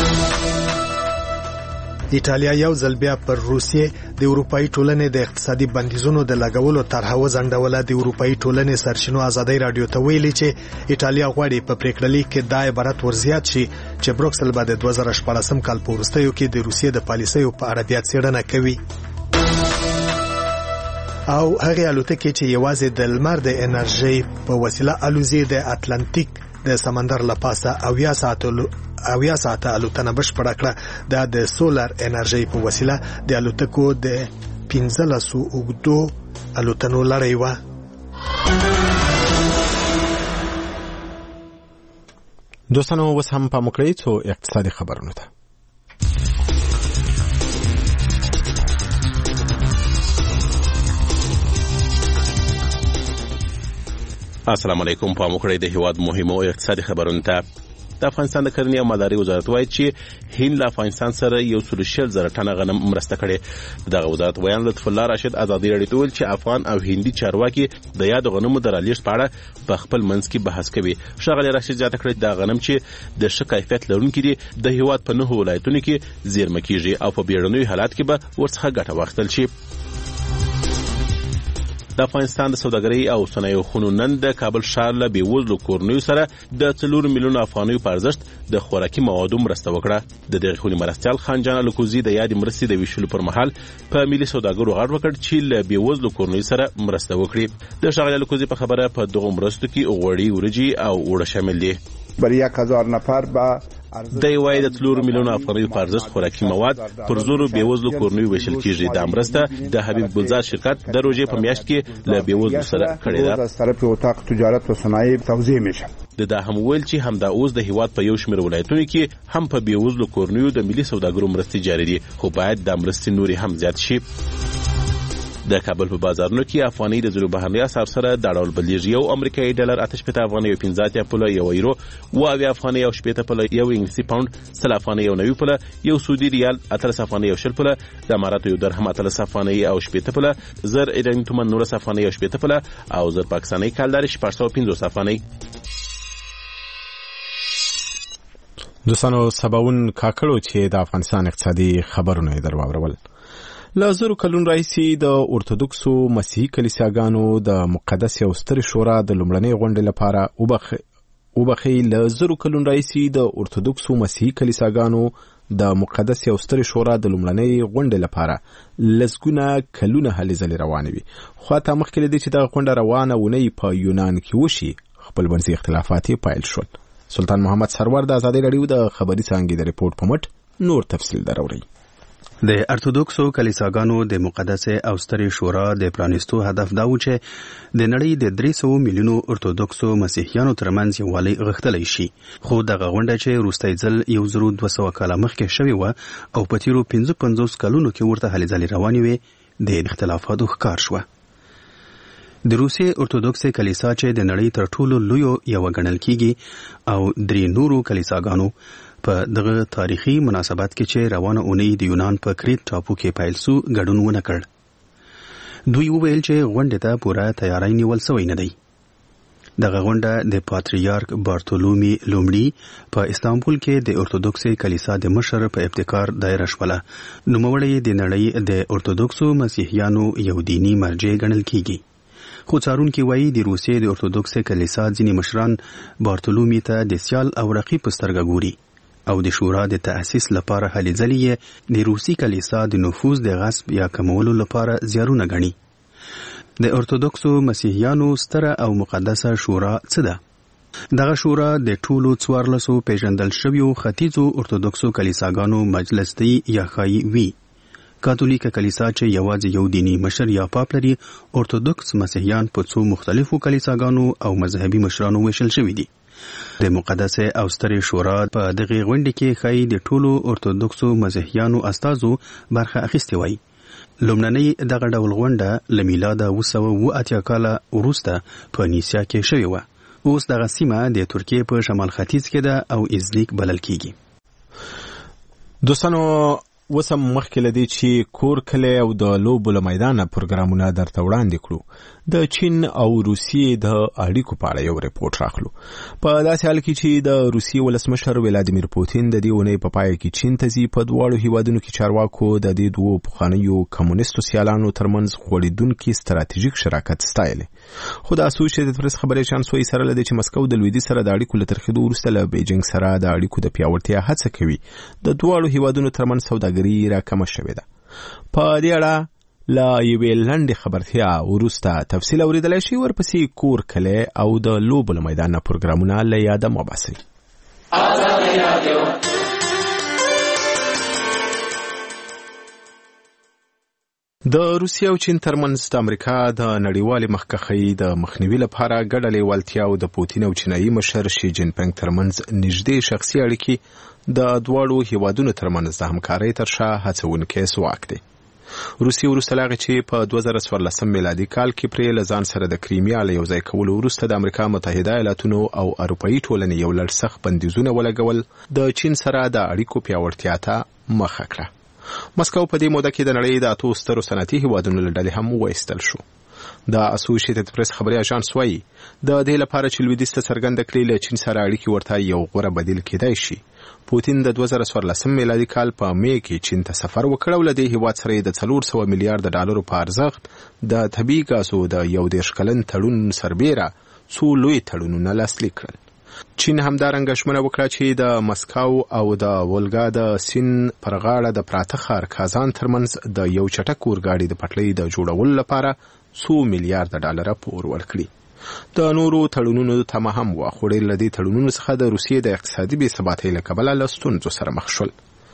ایټالیا یو ځل بیا پر روسیې د اروپایي ټولنې د اقتصادي بندیزونو د لګولو طرحه وځنډوله. د اروپایي ټولنې سرچینو آزادۍ راډیو ته ویلي چې ایټالیا غواړي په پریکړه لیک کې دا عبارت ورزیات شي چې بروکسل به د دوه زره شپاړسم کال په وروستیو کې د روسیې د پالیسیو په اړه بیا څېړنه کوي. او هغه الوتکې چې یوازې د لمر د انرژي په وسیله الوزي د اتلانتیک د سمندر له پاسه اویا ساعتو اویا ساعته الوتنه بشپړه کړه. دا د سولر انرژي په وسیله د الوتکو د پنځلسو اوږدو الوتنو لړۍ وه. دوستانو اوس هم پام وکړئ څو اقتصادي خبرونو ته. السلام علیکم. پام وکړئ د هیواد مهمو اقتصادي خبرونو ته. د افغانستان د کرنې او مالدارۍ وزارت وایي چې هند له افغانستان سره یو سل شل زره ټنه غنم مرسته کړې. دغه وزارت ویان لطف الله راشد ازادي راډیو ته ویل چې افغان او هندي چارواکي د یاد غنمو د رالېږد په اړه په خپل منځ کې بحث کوي. ښاغلي راشد زیاته کړې د غنم چې د ښه کیفیت لرونکي دي د هیواد په نهو ولایتونو کې زیرمه کیږي او په بیړنیو حالات کې به ورڅخه ګټه واخیستل شي. د افغانستان د سوداګرۍ او صنایعو خونو نن د کابل ښار له بېوزلو کورنیو سره د څلور میلیونه افغانیو په ارزښت د خوراکي موادو مرسته وکړه. د دغې خونې مرستیال خان جان الکوزي د یادې مرستې د ویشلو پر مهال په ملي سوداګرو غږ وکړ چې له بېوزلو کورنیو سره مرسته وکړي. د ښاغلي الکوزي په خبره په دغو مرستو کې غوړي، وریجې او اوړه شامل دي. بر یک هزار نفر به د یوای د څلور میلیونه افغانیو په ارزښت خوراکي مواد پر زورو بېوزلو کورنیو ویشل کېږي. دا مرسته د حبیب ګلزار شرکت د روژې په میاشت کې له بېوزلو سره کړې ده. از طرف اتاق تجارت و صنایع توزیع میشه. د دا هم ویل چې همدا اوس د هیواد په یو شمېر ولایتونو کې هم په بېوزلو کورنیو د ملي سوداګرو مرستې جاري دي، خو باید دا مرستې نورې هم زیات شي. د کابل په بازارونو کې افغانۍ د زرو بهرني اسعار سره د ډول بدلیږي. یو امریکایي ډالر اته شپېته افغانۍ او پنځه اتیا پوله، یو یورو اوه اویا افغانۍ او شپېته پوله، یو انګلیسي پاونډ سل افغانۍ او نوي پوله، یو سعودي ریال اتلس افغانۍ او شل پوله، د اماراتو یو درهم اتلس افغانۍ او شپېته پوله، زر ایراني تومان نولس افغانۍ او شپېته پوله او زر پاکستاني کالداري شپږ سوه پنځوس افغانۍ. دوستانو سباون کاکړو چې د افغانستان اقتصادي خبرونه یې درواورول. له زرو کلونو راهیسې د اورتودوکسو مسیحي کلیساګانو د مقدس او سترې شورا د لومړنۍ غونډې لپاره وبخښي له زرو کلونو راهیسې د اورتودوکسو مسیحي کلیساګانو د مقدس او ستر شورا د لومړنۍ غونډې لپاره لسګونه کلونه هلې ځلې روانې وي. خو تا مخکې لدی چې دغه غونډه روانه ونی په یونان کې وشي خپل بنسي اختلافات پایل شول. سلطان محمد سرور د آزادۍ رادیو د خبري څانګې د ریپورت په مټ نور تفصیل دروري. د ارتودوکسو کلیساګانو د مقدس او ستر شورا د پرانیستو هدف دا و چې د نړۍ د درې سوه میلیونو ارتودوکسو مسیحیانو ترمنځ یووالی غښتلی شي. خو دغه غونډه چې وروستی ځل یو زر دوه سوه کاله مخکې شوې وه او په تیرو پنځه پنځوس کلونو کې ورته هلې ځلې روانې وې د اختلافاتو ښکار شوه. د روسیې ارتودوکسي کلیسا چې د نړۍ تر ټولو لویو یوه ګڼل کیږي او درې نورو کلیساګانو په دغه تاریخي مناسبت کې چې روانه اونۍ د یونان په کریت ټاپو کې پیل سو ګډون ونه کړ. دوی وویل چې غونډې ته پوره تیاری نیول سوی نه دی. دغه غونډه د پاتریارک بارتولومی لومړي په استانبول کې د ارتودوکسي کلیسا د مشر په ابتکار دایره شوله. نوموړی د نړۍ د ارتودوکسو مسیحیانو یو دینی مرجع ګڼل کیږي. خو څارونکي وایي د روسیې د ارتودوکسي کلیسا ځینې مشران بارتولومی ته د سیال او رقیب په سترګه ګوري او د شورا د تأسیس لپاره هلې ځلې د روسي کلیسا د نفوذ د غصب یا کمولو لپاره زیارونه ګڼي. د ارتودوکسو مسیحیانو ستره او مقدسه شورا څه ده؟ دغه شورا د ټولو څوارلسو پیژندل شویو ختیځو ارتودوکسو کلیساګانو مجلس دی یا ښایي وي. کاتولیکه کلیسا چې یوازې یو دیني مشر یا پاپ لري، ارتودوکس مسیحیان په څو مختلفو کلیساګانو او مذهبي مشرانو ویشل شوي دي. د مقدس او ستر شورا په دغه غونډه کې ښایي د ټولو ارتودوکسو مسیحیانو استازو برخه اخیستې وای. لومړنۍ دغه ډول غونډه له میلاده اوه سوه اوه اتیا کاله وروسته په نیسیا کې شوې وه. اوس دغه سیمه د ترکیې په شمال ختیځ کې ده او ازلیک بلل کیږي. دوستانو وسم مخکې لدی چې کور کلی او د لوبو له میدانه پروګرامونه درته وړاندې کړو. د چین او روسیې د اړیکو په اړه یو ریپورت راخلو. په داسې حال کې چې د روسیې ولسمشر ولادیمیر پوتین د دې اونۍ په پای کې چین ته ځي، په دواړو هیوادونو کې چارواکو د دې دوو پخوانیو کمونیستو سیالانو ترمنځ غوړېدونکي ستراتیژیک شراکت ستایلی. خو د اسوسییټډ پریس خبري اژانس وایي سره لدی چې مسکو د لویدیځ سره د اړیکو له ترخیدو وروسته له بیجینګ سره د اړیکو د پیاوړتیا هڅه کوي. د دواړو هیوادونو ترمنځ سوداګري راکمه شوې ده. په دې اړه لا یوې لنډې خبرتیا وروسته تفصیل اورېدلی شي. ورپسې کور کلی او د لوبو له میدان نه پروګرامونه له یاده مه باسئ. د روسیې او چین ترمنځ د امریکا د نړیوالې مخکښۍ د مخنیوي لپاره ګډه لیوالتیا او د پوتین او چینایي مشر شي جین پینګ ترمنځ نږدې شخصي اړیکې د دواړو هیوادونو ترمنځ د همکارۍ تر شا هڅونکی ځواک دی. روسیې وروسته له هغې چې په دوه زره څوارلسم میلادي کال کې پرې له ځان سره د کریمیا له یوځای کولو وروسته د امریکا متحده ایالاتونو او اروپایي ټولنې یو لړ سخت بندیزونه ولګول د چین سره د اړیکو پیاوړتیا ته مخه کړه. مسکو په دې موده کې د نړۍ د اتو سترو صنعتي هیوادونو له ډلې هم وایستل شو. د اسوسییټډ پریس خبري اژانس وایي د دې لپاره چې لویدیځ ته څرګنده کړي له چین سره اړیکې ورته یو غوره بدیل کېدای شي. پوتین د دوه زره څوارلسم میلادي کال په می کې چین ته سفر وکړ او له دې هیواد سره د څلور سوه میلیارډ ډالرو په ارزښت د طبیعي ګازو د یو دېرش کلن تړون سربیره څو لوی تړونونه لاسلیک کړل. چین همدارنګه ژمنه وکړه چې د مسکو او د ولګا د سیند پر غاړه د پراته ښار کازان ترمنځ د یو چټک اورګاډي د پټلۍ د جوړولو لپاره څو میلیارډ ډالر پور ورکړي. د نورو تړونونو تمه هم وه، خو ډېر له دې تړونونو څخه د روسیې د اقتصادي بې ثباتۍ له کبله له ستونزو سره مخ شول.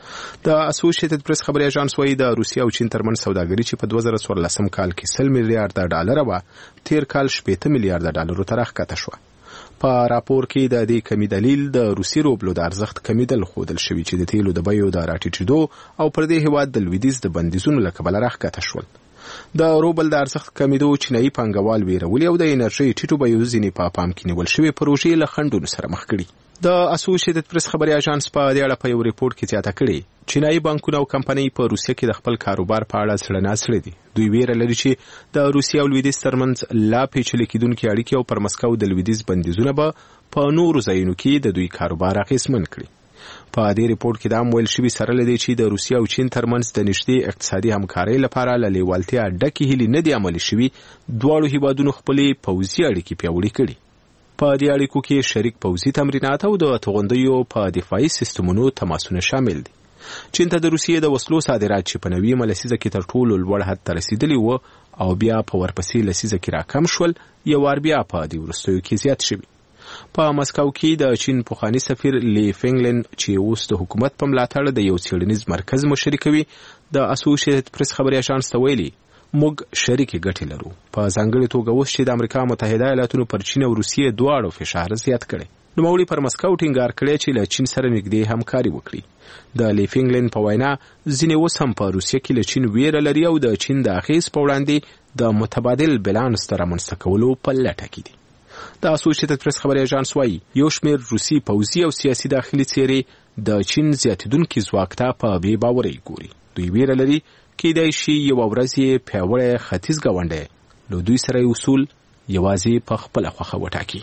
د اسوسییټډ پریس خبري اژانس وایي د روسیې او چین ترمنځ سوداګري چې په دوه زره څوارلسم کال کې سل میلیارډ ډالر وه، تیر کال شپېته میلیارډ ډالرو ته راښکته شوه. په راپور کې د دې کمی دلیل د روسي روبلو د ارزښت کمیدل ښودل شوي چې د تیلو د بیو د راټیټېدو او پر دې هیواد د لویدیځ د بندیزونو له کبله راښکته شول. د روبل د ارزښت کمیدو چینایي پانګوال ویرولي او د انرژۍ ټیټو بیو ځینې په پام کې نیول شوې پروژې له خنډونو سره مخ کړي. د اسوسییټډ پریس خبري اژانس په دې اړه په یو ریپورت کې زیاته کړې چینایي بانکونه او کمپنۍ په روسیه کې د خپل کاروبار په اړه زړه نازړه دي. دوی ویره لري چې د روسیې او لویدیځ ترمنځ لا پیچلې کېدونکې اړیکې او پر مسکو د لویدیځ بندیزونه به په نورو ځایونو کې د دوی کاروبار اغېزمن کړي. په دې ریپورت کې دا هم ویل شوي سره له دې چې د روسیې او چین ترمنځ د نږدې اقتصادي همکارۍ لپاره له لیوالتیا ډکې هیلې نه دي عملي شوي. دواړو هیوادونو خپلې پوځي اړیکې پیاوړې کړي. په دې اړیکو کې شریک پوځي تمرینات او د توغندیو په دفاعي سیستمونو تماسونه شامل دي. چین ته د روسیې د وسلو صادرات چې په نوې لسیزه کې تر ټولو لوړ حد ته رسیدلی و او بیا په ورپسې لسیزه کې راکم شول، یو وار بیا په دې وروستیو کې زیات شوي. په مسکو کې د چین پخوانی سفیر لی فینګلن چې اوس د حکومت په ملاتړ د یو څېړنیز مرکز مشري کوي، د اسوسییټډ پریس خبري اژانس ته ویلي موږ شریکې ګټې لرو، په ځانګړې توګه اوس چې د امریکا متحده ایالاتونو پر چین او روسیې دواړو فشار زیات کړی. نوموړي پر مسکو ټینګار کړی چې له چین سره نږدې همکاري وکړي. د لی فینګلن په وینا ځینې اوس هم په روسیه کې له چین ویره لري او د چین د اغېز په وړاندې د متبادل بیلانس ته رامنځته کولو په لټه کې دي. د اسوسییټډ پریس خبري اژانس وايي یو شمېر روسي پوځي او سیاسي داخلي څېرې د چین زیاتېدونکي ځواک ته په بې باورۍ ګوري. دوی ویره لري کیدای شي یوه ورځ یې پیاوړی ختیځ ګاونډی له دوی سره اصول یوازې په خپله خوښه وټاکي.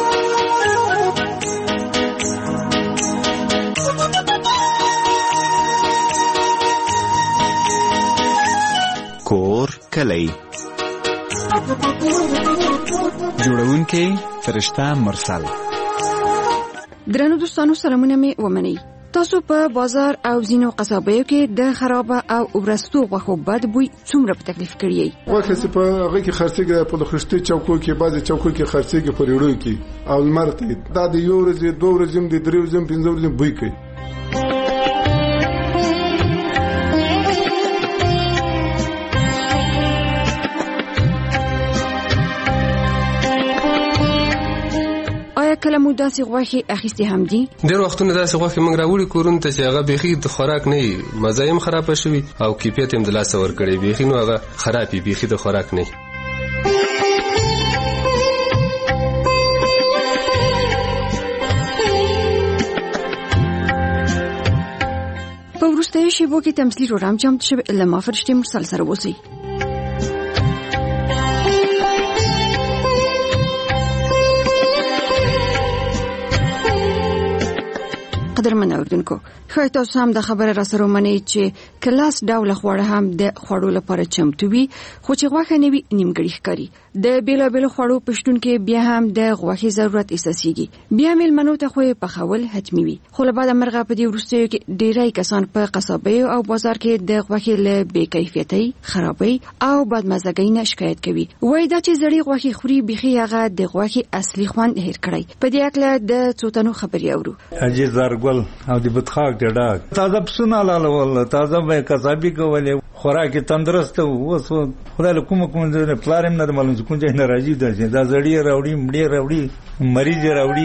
کور کلی جوړونکي فرشته مرسل. درنو دوستانو سلامونه مې ومنئ. تاسو په بازار او زینو قصابیو کې د خرابه او ورستو غوښو بد بوی څومره په تکلیف کړی؟ وکه چې په هغه کې خرڅېږي په خشتي چوکو کې بعضي چوکو کې خرڅېږي په ریړو کې او لمرته دا د یو ورځې دوه ورځې د درې ورځې پنځه ورځې بوی کوي. کله مو داسې غوښې اخیستې هم دي؟ ډېر وختونه داسې غوښې موږ راوړي کورونو ته چې هغه بیخي د خوراک نه وي، مزه یې هم خرابه شوي او کیفیت یې هم د لاسه ورکړی، بیخي نو هغه خراب وي، بیخي د خوراک نه وي. په وروستیو شیبو کې تمثیل و رام چمتو شوی، له ما فرشتې مرسل سره اوسئ. قدرمن اوردونکو، ښایي تاسو هم د خبره را سره ومنئ چې کلاس ډوله خواړه هم د خوړو لپاره چمتو وي، خو چې غوښه نه وي نیمګړې ښکاري. د بېلابېلو خوړو په شتون کې بیا هم د غوښې ضرورت احساسېږي. بیا میلمنو ته خو یې پخول حتمي وي، خو له بعده مرغه په دې وروستیو کې ډېری کسان په قصابیو او بازار کې د غوښې له بې کیفیتۍ، خرابۍ او بدمزګۍ نه شکایت کوي. وایي دا چې زړې غوښې خوري بیخي هغه د غوښې اصلي خوند هېر کړی. په دې هکله د څو تنو خبرې اورو. حاجي زرګل او د بطخاک ډډاک تازه پسونه لاله تازه به قصابي کولې، خوراک تندرست وو. اوس خدای له کوم کوم ځای پلارم نه معلوم کوم ځای نه راځي دا زړی راوړي مړی راوړي مریض راوړي.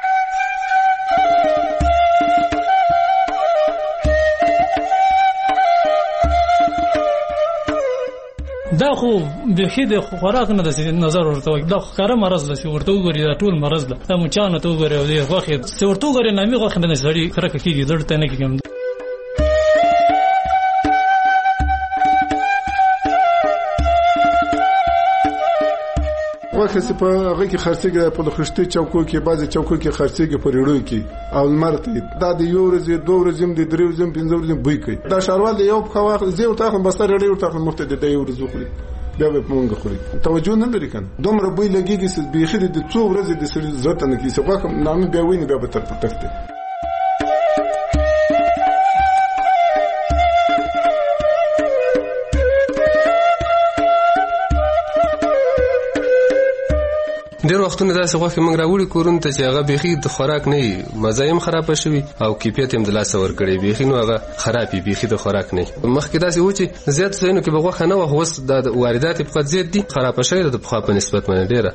دا خو بخې د خوراک نه د نظر ورته وي، دا ښکاره مرض ده چې ورته وګوري، دا ټول مرض ده. دا مچانو ته وګوري او د غوښې چې ورته وګوري نامي غوښې نه سړي کرکه کېږي، زړه ته نه کېږي. وکه چې په هغه کې خرڅېږي په خشتي چوکو کې بعضي چوکو کې خرڅېږي په ریړو کې او لمرته دا د یو ورځې دوه ورځې د درې ورځې پنځه ورځې بوی کوي. دا شاروال یو په خواخ زیو تاخم بسر ریړو تاخم مفته د یو ورځې خوري بیا به مونږ خوري. توجه نه لري کنه دومره بوی لګيږي چې بیخي د څو ورځې د سړي ضرورت نه کیسه واکم نامي بیا ویني بیا به تر پټکته. ډېر وختونه داسې غوښې موږ راوړي کورونو ته چې هغه بیخي د خوراک نه وي، مزه یې هم خرابه شوي او کیفیت یې هم د لاسه ورکړی، بیخي نو هغه خراب وي، بیخي د خوراک نه وي. مخکې داسې و چې زیات ځایونو کې به غوښه نه وه، خو اوس د واردات یې فقط زیات دي، خرابه شوې ده د پخوا په نسبت باندې ډېره.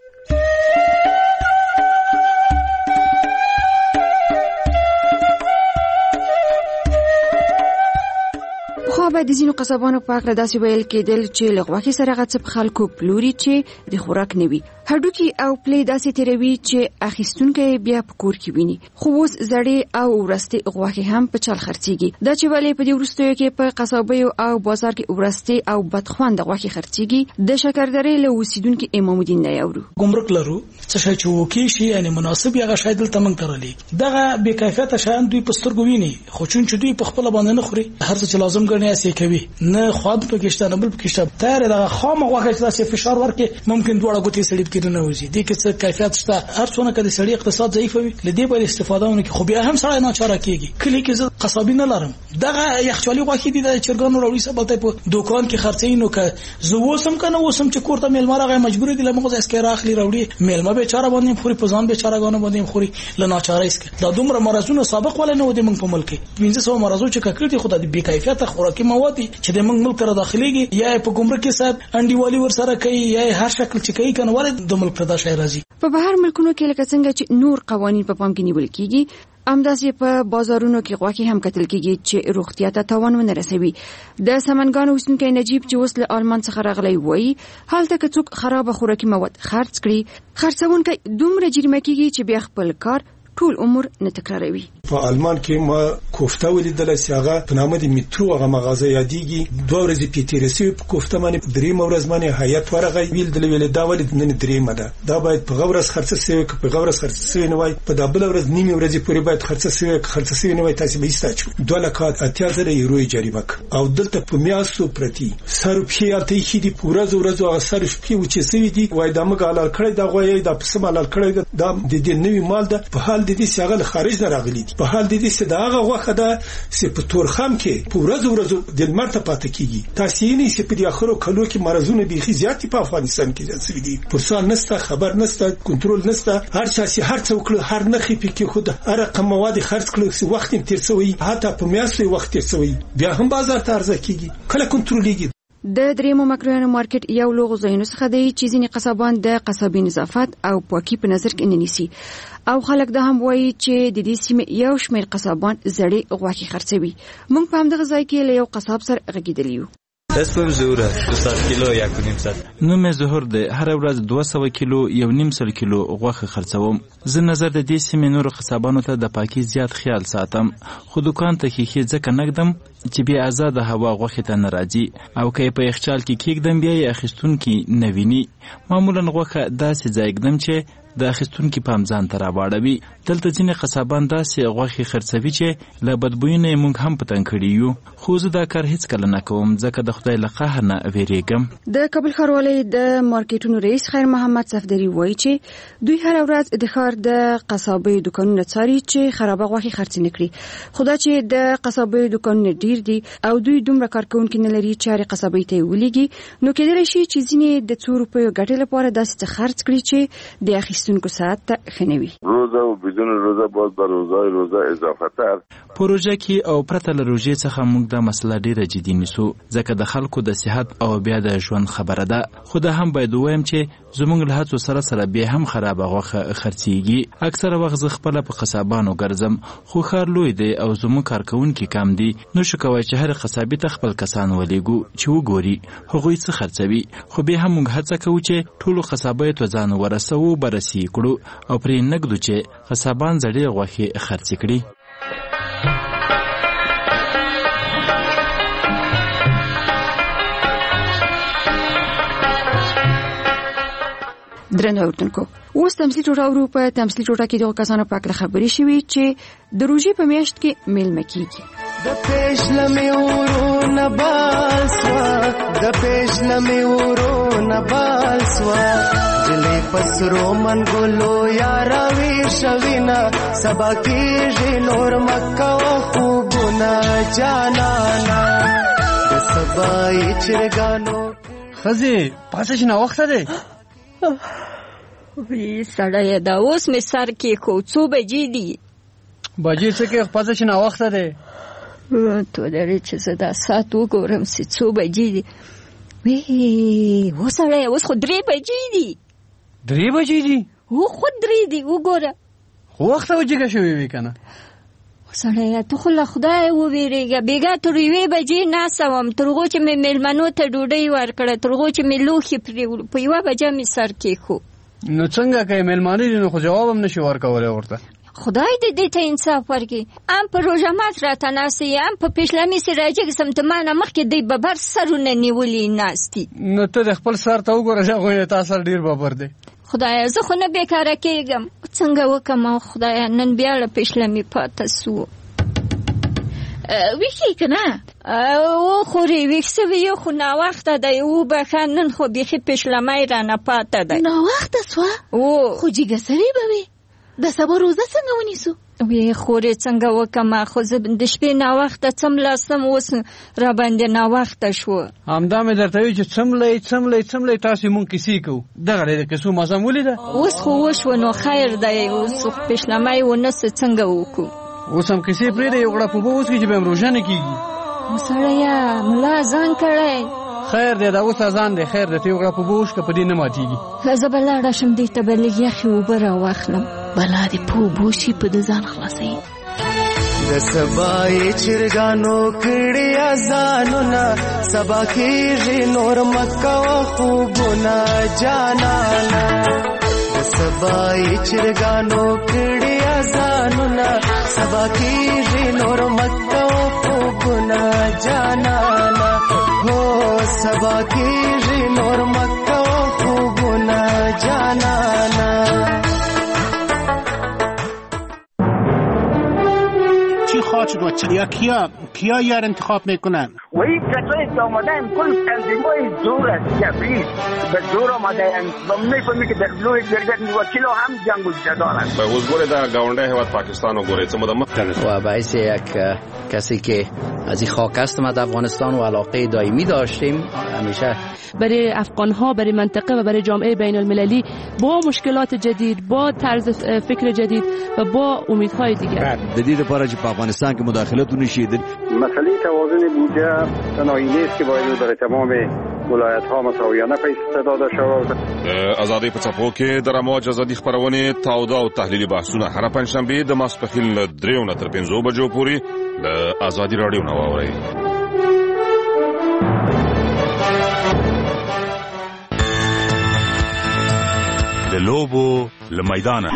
به د ځینو قصابانو په اړه داسې ویل کېدل چې له غوښې سره غصب خلکو پلوري چې د خوراک نه وي. هډوکي او پلې داسې تیروي چې اخیستونکي بیا په کور کې ویني. خو اوس زړې او ورستې غوښې هم په چل خرڅېږي. دا چې ولې په دې وروستیو کې په قصابیو او بازار کې ورستې او بدخوانده غوښې خرڅېږي، د شکردرې له اوسیدونکو امام الدین نه اورو. ګمرک لرو څه شي چې وکی شي یعنی مناسب هغه شاید دلته موږ ترلې دغه بې کیفیته شیان دوی په سترګو ویني، خو چون چې دوی په خپل باندې نه خوري، هر څه چې لازم ګڼي اسې کوي، نه خواد په کېشته نه بل په کېشته تر دغه خامه غوښه چې داسې فشار ورکړي ممکن دوړه ګوتې سړي کې نه وځي. دې کې څه کیفیت شته، هر څونه کله سړي اقتصاد ضعیف وي لدې په استفاده ونه کې خو بیا هم سړی نه چاره کیږي. کلی کې قصابي نه لرم دغه یخچالي غوښې دي د چرګانو راوړي سبلته په دوکان کې خرڅینو که زه وسم کنه وسم چې کوړه میلمه راغی مجبور دي لمغه ځکه راخلی راوړي میلمه به چاره باندې خوري په ځان به چارهګانو باندې خوري لناچاره اسکه دا دومره مرزونه سابق ولا نه ودی موږ په ملک پنځه سوه مرزو چې ککړ دي خدای دې بې کیفیت خوراکي مواد چې د موږ ملک را داخليږي یا په ګمرک صاحب انډیوالي ور سره کوي یا هر شکل چې کوي کنه ولې د ملک دا شای راځي په بهر ملکونو کې لکه څنګه چې نور قوانين په پام کې نیول کیږي همداسې په بازارونو کې غوښې هم کتل کیږي چې روغتیا ته تاوان ونه رسوي د سمنګانو اوسنکي نجیب چې وسله آلمان څخه راغلی وایي حالت که څوک خراب خوراکي مواد خرڅ کړي خرڅونکي دومره جریمه کیږي چې بیا خپل کار ټول عمر نه تکراروي په آلمان کې ما کوفته ولیدل چې هغه په نامه د میترو هغه مغازه یادېږي دوه ورځې پیټریسي په کوفته باندې درې ورځې باندې هیئت ورغی ویل د ویل دا ولید نن درې مده دا باید په غورس خرڅ سوي په غورس خرڅ سوي نه وای په دبل ورځ نیمه ورځې پورې باید خرڅ سوي خرڅ سوي نه وای تاسو به ایستاچو دوه لکات اتیا زره یورو جریمه او دلته په میاسو پرتی سر په یارته کې دی پورا ورځ او سر شپې و چې سوي دی وای د مګ علال کړی دا غوي دا پس مال کړی دا د دې نوې مال ده په حال د دې څنګه خارج نه راغلي دي په حال د دې چې دا هغه وخت ده چې په تورخم کې په ورځ ورځ د مرته پاتې کیږي تاسو یې نه چې په دې اخرو کلو کې مرزونه بيخي زیاتې په افغانستان کې ځل دي پرسان نسته خبر نسته کنټرول نسته هر چا چې هر څوک هر نخې پکې خود هر رقم مواد خرڅ کړو چې وخت تیر شوی حتی په میاشتې وخت تیر شوی بیا هم بازار ته ارزه کیږي کله کنټرولېږي د دریمو مکرویانو مارکیټ یو لوغو ځایونو څخه دی چې ځینې قصابان د قصابي نظافت او پاکي په نظر کې نه نیسي او خلک دا هم وایي چې د دې سیمې یو شمېر قصابان زړې غوښې خرڅوي موږ په همدغه ځای کې له یو قصاب سره غږېدلی یو اسمم ظهور است دو کیلو یک و نیم صد نوم ظهور ده هر ورځ دوه سوه کیلو یو نیم سل کیلو غوښه خرڅوم زه نظر د دې سیمې نور قصابانو ته د پاکي زیات خیال ساتم خو دکان ته کې ځکه نګدم چې بیا آزاد هوا غوښه ته ناراضي او کې په یخچال کې کېږدم بیا یې اخیستونکي نویني معمولا غوښه داسې ځایګدم چې د اخیستونکي پام ځان ته راواړوي دلته ځینې قصابان داسې غوښې خرڅوي چې له بدبویو نه موږ هم پتنګ کړي یو خو زه دا کار هیڅ کله نه کوم ځکه د خدای له قهر نه ویریږم د کابل ښاروالۍ د مارکیټونو رئیس خیر محمد صفدري وایي چې دوی هر ورځ د ښار د قصابۍ دکانونو څاري چې خرابه غوښې خرڅ نه کړي خو دا چې د قصابۍ دکانونه ډیر دي او دوی دومره کارکونکي نه لري چې قصابۍ ته ولېږي نو کېدلی شي چې ځینې د څو روپیو ګټې لپاره داسې خرڅ کړي چې د اخیستونکو ساعت ته خنوي روزه او بدون روزه باز بر روزه روزه اضافه تر پروژه کې او پرته له روزې څخه موږ د مسله ډیره جدي نیسو ځکه د خلکو د صحت او بیا د ژوند خبره ده خو دا هم باید ووایم چې زموږ له هڅو سره سره بیا هم خرابه غوښه خرڅېږي اکثره وخت زه خپله په قصابانو ګرځم خو ښار لوی دی او زموږ کارکوونکي کم دي نو شو کوی چې هر قصابي ته خپل کسان ولېږو چې وګوري هغوی څه خرڅوي خو بیا هم موږ هڅه کوو چې ټولو قصابیو ته ځان ورسوو بررسي کړو او پرې نګدو چې قصابان زړې غوښې خرڅې کړي درنو اردوونکو اوس تمثیل جوړاورو په تمثیل جوړه کې د کسانو په اړه خبرې شوې چې د روزي په میاشت کې میلمه کیږي د پېښلمې ورونه بالسوا د پېښلمې ورونه بالسوا دلې پسرو من ګلو یارا وی شوینا سبا کېږي نور مکه او خوبونه جانانا د سبا یې چرګانو خزي پاتې شنه وخت دی وی سړی دا اوس مې سر کې کو څو بجې دي بجې څه کې پاتې شنه وخت دی تو لري چې زه دا ساعت وګورم چې څو بجې دي وی اوس سړی اوس خو درې بجې دي درې بجې دي او خو درې دي وګوره خو وخت وجګه شوی وی کنه سړی ته خو له خدای وویریږه بیګا تر یوې بجې ناسوم تر هغو چې مې میلمنو ته ډوډۍ ورکړه تر هغو چې مې لوښي پرېوړو په یوه بجه مې سر کېښو نو څنګه که یې میلمانه دي نو خو جواب هم نشي ورکولی ورته خدای دې دې ته انصاف ورکړي ام په روژه مات راته ناست یې ام په پیشلمي سې راجګ سم ته ما نه مخکې دوی ببر سرونه نیولي ناست دي نو ته د خپل سر ته وګوره چې هغوی تا سر ډېر ببر دی خدایا زه خو نه بېکاره کېږم څنګه وکړم خدایا نن بیا له پیشلمي پاته سو ویخی کنه او خوری ویخ سوی خو ناوخته دی او بخن نن خو بیخی پیشلمی را نپاته دی ناوخته سوا او خو جیگه سری بوی د سبا روزه څنګه ونیسو وی خورې څنګه وکم خو زه د شپې ناوخته څملاستم اوس را باندې ناوخته شو. همدا مې درته وی چې څملې څملې څملې تاسو مونږ کیسې کوو دغه لري که څو مازه ولیده اوس خو وشو نو خیر دی اوس پښلمای و نس څنګه وکړو اوس هم کیسې پرې دی یو غړپ په اوس کې چې به روزانه کیږي مسړیا ملا ځان کړی خیر دی دا اوس ځان دی خیر دی ته یو غړپ په اوس کې په دې نه ماتيږي زه بل راشم دې ته بل یخي وبره واخلم بلا دې په بوشي په ځان خلاصي د سبای چرګانو کړي ازانونه سبا کېږي نور مکه او خوبونه جانانا د سبای چرګانو کړي ازانونه سبا کېږي نور مکه او خوبونه جانانا هو سبا کېږي نور مکه او خوبونه جانانا خواهد شد و چه کیا کیا یار انتخاب میکنن و این کسایی که آمدن کل تنظیمای زور است کبریز به زور آمدن و میفهمی که در لوی جرگت وکیل هم جنگ و جدال است به وزگوره در گاونده هواد پاکستان و گوره چه مدام و باعث یک کسی که از این خاک است ما در افغانستان و علاقه دائمی داشتیم همیشه برای افغان‌ها برای منطقه و برای جامعه بین المللی با مشکلات جدید با طرز فکر جدید و با امیدهای دیگر د دې لپاره چې په افغانستان کې مداخلت ونشي مسئله توازن بودجه تنهایی نیست که باید برای تمام ولایت‌ها مساویانه پیسې داده شود. آزادی په څپو کې د رموج ازادي خبرونه تاوده او تحلیلي بحثونه هر پنځشنبه د ماسپښین له دریو نه تر پنځو بجو پورې د آزادي رادیو نه واورئ. د لوبو له میدانه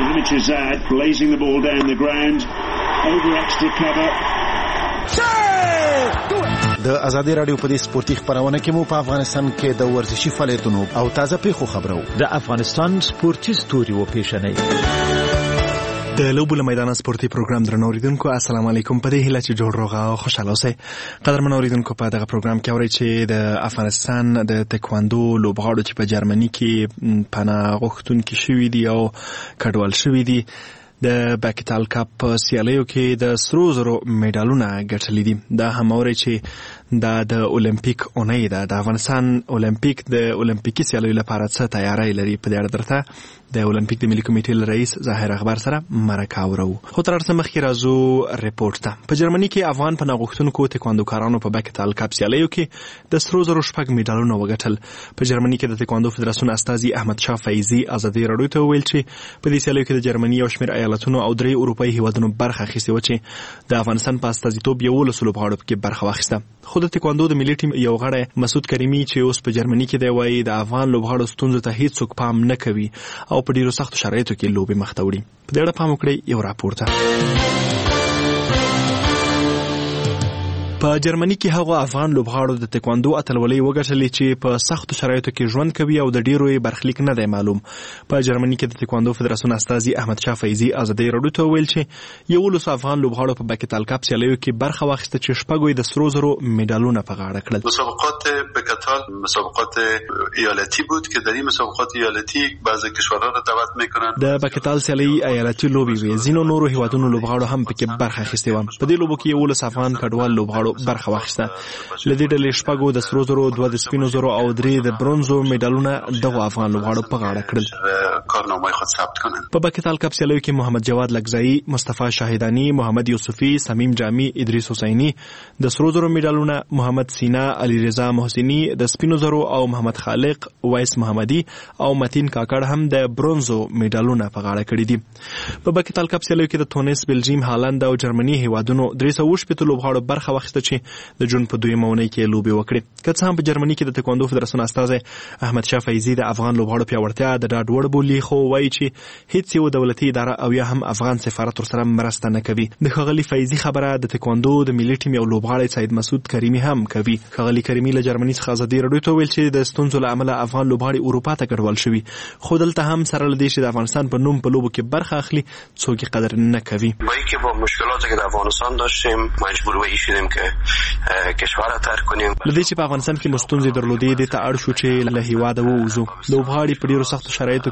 د ازادي رادیو په دې سپورتي خبرونه کې مو په افغانستان کې د ورزشي فعالیتونو او تازه پیښو خبرو د افغانستان سپورتي ستوري و پیښنې د لوبو له میدان سپورتي پروګرام درنو اوریدونکو السلام علیکم په دې هیله چې جوړ روغه او خوشاله اوسئ. قدرمن اوریدونکو په دغه پروګرام کې اورئ چې د افغانستان د تکواندو لوبغاړو چې په جرمني کې پناه غوښتونکي شوي دي او کډوال شوي دي د باکټال کپ سیالیو کې د سرو زرو میډالونه ګټلي دي. دا هم اورئ چې دا د اولمپیک اونۍ ده. د افغانستان اولمپیک د اولمپیکي سیالیو لپاره څه تیاری لري په دې اړه درته د اولمپیک د ملي کمیټې رئیس ظاهر اخبار سره مرکه اورو. خو تر څه مخکې راځو ریپورت ته. په جرمني کې افغان پناه غوښتونکو تکواندوکارانو په باکټال کپ سیالیو کې د سرو زرو شپږ میډالونه وګټل. په جرمني کې د تکواندو فدراسیون استازي احمد شاه فیضي ازادي رادیو ته وویل چې په دې سیالیو کې د جرمني او شمېر ایالتونو او درې اروپایي هیوادونو برخه اخیستې و چې د افغانستان په استازیتوب یولسو لوبغاړو کې برخه واخیسته. خو د تکواندو د ملي ټیم یو غړی مسعود کریمي چې اوس په جرمني کې دی وایي د افغان لوبغاړو ستونزو ته هیڅوک پام نه کوي او په ډیرو سختو شرایطو کې لوبې مخ ته وړي. په دې اړه پام وکړئ یو راپور ته. په جرمني کې هغه افغان لوبغاړو د تکواندو اتلولۍ وګټلې چې په سختو شرایطو کې ژوند کوي او د ډیرو یې برخلیک نه دی معلوم. په جرمني کې د تکواندو فدراسیون استازي احمد شاه فیضي ازادي رادیو ته ویل چې یولسو افغان لوبغاړو په باکټال کپ سیالیو کې برخه واخیسته چې شپږو د سرو زرو میډالونه په غاړه کړل. مسابقات باکټال مسابقات ایالتی بود که در این مسابقات ایالتی بعضی کشورها را دعوت میکنن. د باکټال سیالي ایالتی لوبي وي. ځینو نورو هیوادونو لوبغاړو هم پکې برخه اخیستې و. په دې لوبو کې یولس افغان کډوال لوبغاړو برخه واخیسته. لدې ډلې شپږو د سرو زرو، دوه د سپینو زرو او درې د برونزو میډالونه دغه افغان لوبغاړو په غاړه کړل. کارنامه خود ثبت کنن. په باکټال کپ سیالیو کې محمد جواد لګزایی، مصطفی شاهدانی، محمد یوسفی، سمیم جامی، ادریس حسینی د سرو زرو میډالونه، محمد سینا، علی رضا محسنی د سپینو زرو او محمد خالق، وایس محمدی او متین کاکړ هم د برونزو میډالونه په غاړه کړي دي. په باکټال کپ سیالیو کې د تونس، بلجیم، هالند او جرمني هیوادونو درې سوه شپږ لوبغاړو برخه واخیسته چې د جون په دویمه اونۍ کې لوبې وکړې. که څه هم په جرمني کې د تکواندو فدراسیون استازی احمد شاه فیضي د افغان لوبغاړو پیاوړتیا د ډاډ وړ بولي، خو وایي چې هیڅ یو دولتي اداره او یا هم افغان سفارت ورسره مرسته نه کوي. د ښاغلي فیضي خبره د تکواندو د ملي ټیم یو لوبغاړی سید مسعود کریمي هم کوي. ښاغلي کریمي له جرمني څخه ازادي رادیو ته ویل چې د ستونزو له امله افغان لوبغاړي اروپا ته کډوال شوي، خو دلته هم سره له دې چې د افغانستان په نوم په لوبو کې برخه اخلي څوک قدر نه کوي. با اینکه با مشکلاتی که در افغانستان داشتیم مجبور به این شدیم که کشور را ترک کنیم. لدې چې په افغانستان کې مستونزې درلودې دې ته اړ شو چې له هیواده ووځو. لوبغاړي په ډیرو سختو شرایطو کې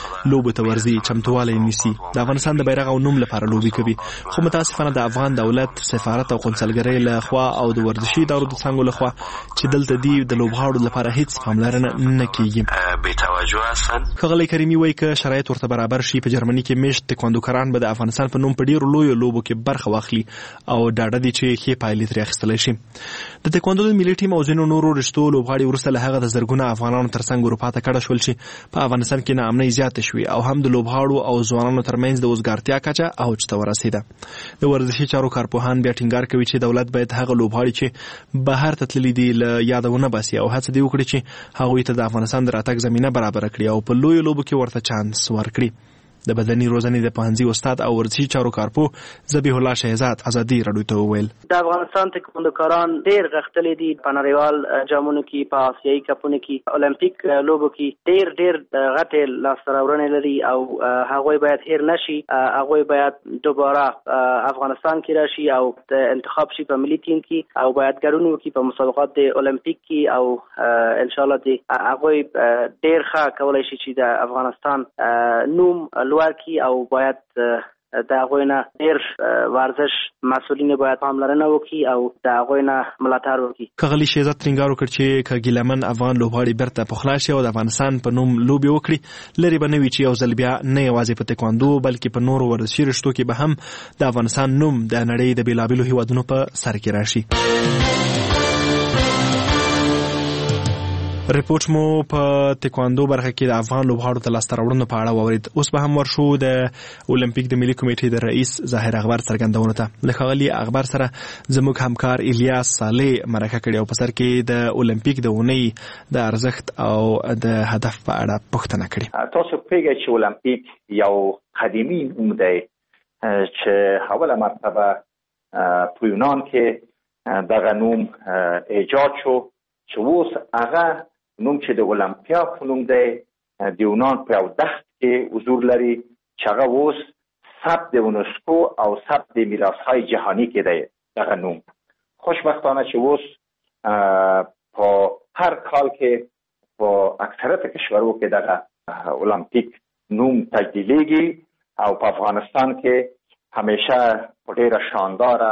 لوبو ته ورځي چمتوالی نیسي. د افغانستان د بیرغ او نوم لپاره لوبي کوي، خو متاسفانه د افغان دولت سفارت او قونسلګرۍ له خوا او د ورزشي ادارو د څنګه له خوا چې دلته دی د لوبغاړو لپاره هیڅ پاملرنه نه کیږي. بې توجه هستن. ښاغلی کریمي وایي که شرایط ورته برابر شي په جرمني کې میشت تکواندوکاران به د افغانستان په نوم په ډیرو لویو لوبو کې برخه واخلي او ډاډه دي چې ښې پایلې ترې اخیستلی شي. د تکواندو د ملي ټیم او ځینو نورو رشتو لوبغاړي وروسته له هغه د زرګونه افغانانو ترڅنګ اروپا ته کډه شول چې په افغانستان کې ناامنۍ زیاته شوې او هم د لوبغاړو او ځوانانو ترمنځ د وزګارتیا کچه اوج ته ورسېده. د ورزشي چارو کارپوهان بیا ټینګار کوي چې دولت باید هغه لوبغاړي چې بهر ته تللي دي له یاده ونه باسي او هڅه دې وکړي چې هغوی ته د افغانستان د راتګ زمینه برابره کړي او په لویو لوبو کې ورته چانس ورکړي. د بدني روزنې د پوهنځي استاد او ورزشي چارو کارپو ذبیح الله شهزاد ازادي راډیو ته وویل د افغانستان تکواندوکاران ډېر غښتلي دي په نړیوال جامونو کې، په آسیایي کپونو کې، اولمپیک لوبو کې ډېر ډېر غټې لاسته راوړنې لري او هغوی باید هیر نشي. هغوی باید دوباره افغانستان کې راشي او انتخاب شي په ملي ټیم کې او باید ګډون وکړي په مسابقات د اولمپیک کې او ان شاء الله د هغوی ډېر ښه کولی شي چې د افغانستان نوم لوړ کی او باید د هغوی نه ډېر ورزش مسؤلین باید پاملرنه وکړي او د هغوی نه ملاتړ وکړي. ښاغلي شهزاد ټینګار وکړ چې که ګیلمن افغان لوبغاړي بیرته پخلا شي او د افغانستان په نوم لوبې وکړي، لرې به نه وي چې یو ځل بیا نه یوازې په تکواندو بلکې په نورو ورزشي رشتو کې به هم د افغانستان نوم د نړۍ د بېلابېلو هیوادونو په سر کې راشي. ریپورټ مو په تکواندو برخه کې د افغان لوبغاړو د لاسته راوړنو په اړه واورید. اوس به هم ورشو د اولمپیک د ملي کمیټې د رئیس ظاهر اخبار څرګندونو ته. له ښاغلي اخبار سره زموږ همکار الیاس صالح مرکه کړې او په سر کې د اولمپیک د اونۍ د ارزښت او د هدف په اړه پوښتنه کړې. تاسو پوهیږئ چې اولمپیک یو قدیمي نوم دی چې اوله مرتبه په یونان کې دغه نوم ایجاد شو چې اوس هغه نوم چې د اولمپیا په نوم دی د یونان په یو دښت کې حضور لري چې هغه اوس ثبت د یونسکو او ثبت د میراثهای جهانی کې دی دغه نوم. خوشبختانه چې اوس په هر کال کې په اکثریت کشورو کې دغه اولمپیک نوم تجدیدیږي او په افغانستان کې همیشه په ډیره شانداره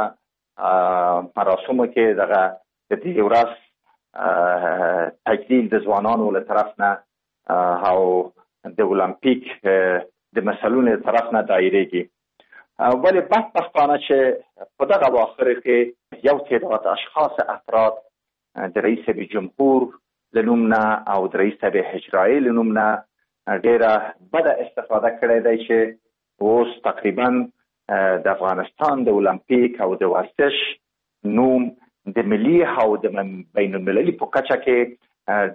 مراسمو کې دغه د دې ورځ تجدید د ځوانانو له طرف نه او د اولمپیک د مسلونو له طرف نه دایریږي. ولی بدبختانه چې په دغه اواخر کې یو تعداد اشخاص افراد د رئیس جمهور له نوم نه او د رئیس اجرایی له نوم نه ډیره بده استفاده کړې ده چې اوس تقریبا د افغانستان د اولمپیک او د ورزش نوم د ملي او د بین المللي په کچه کې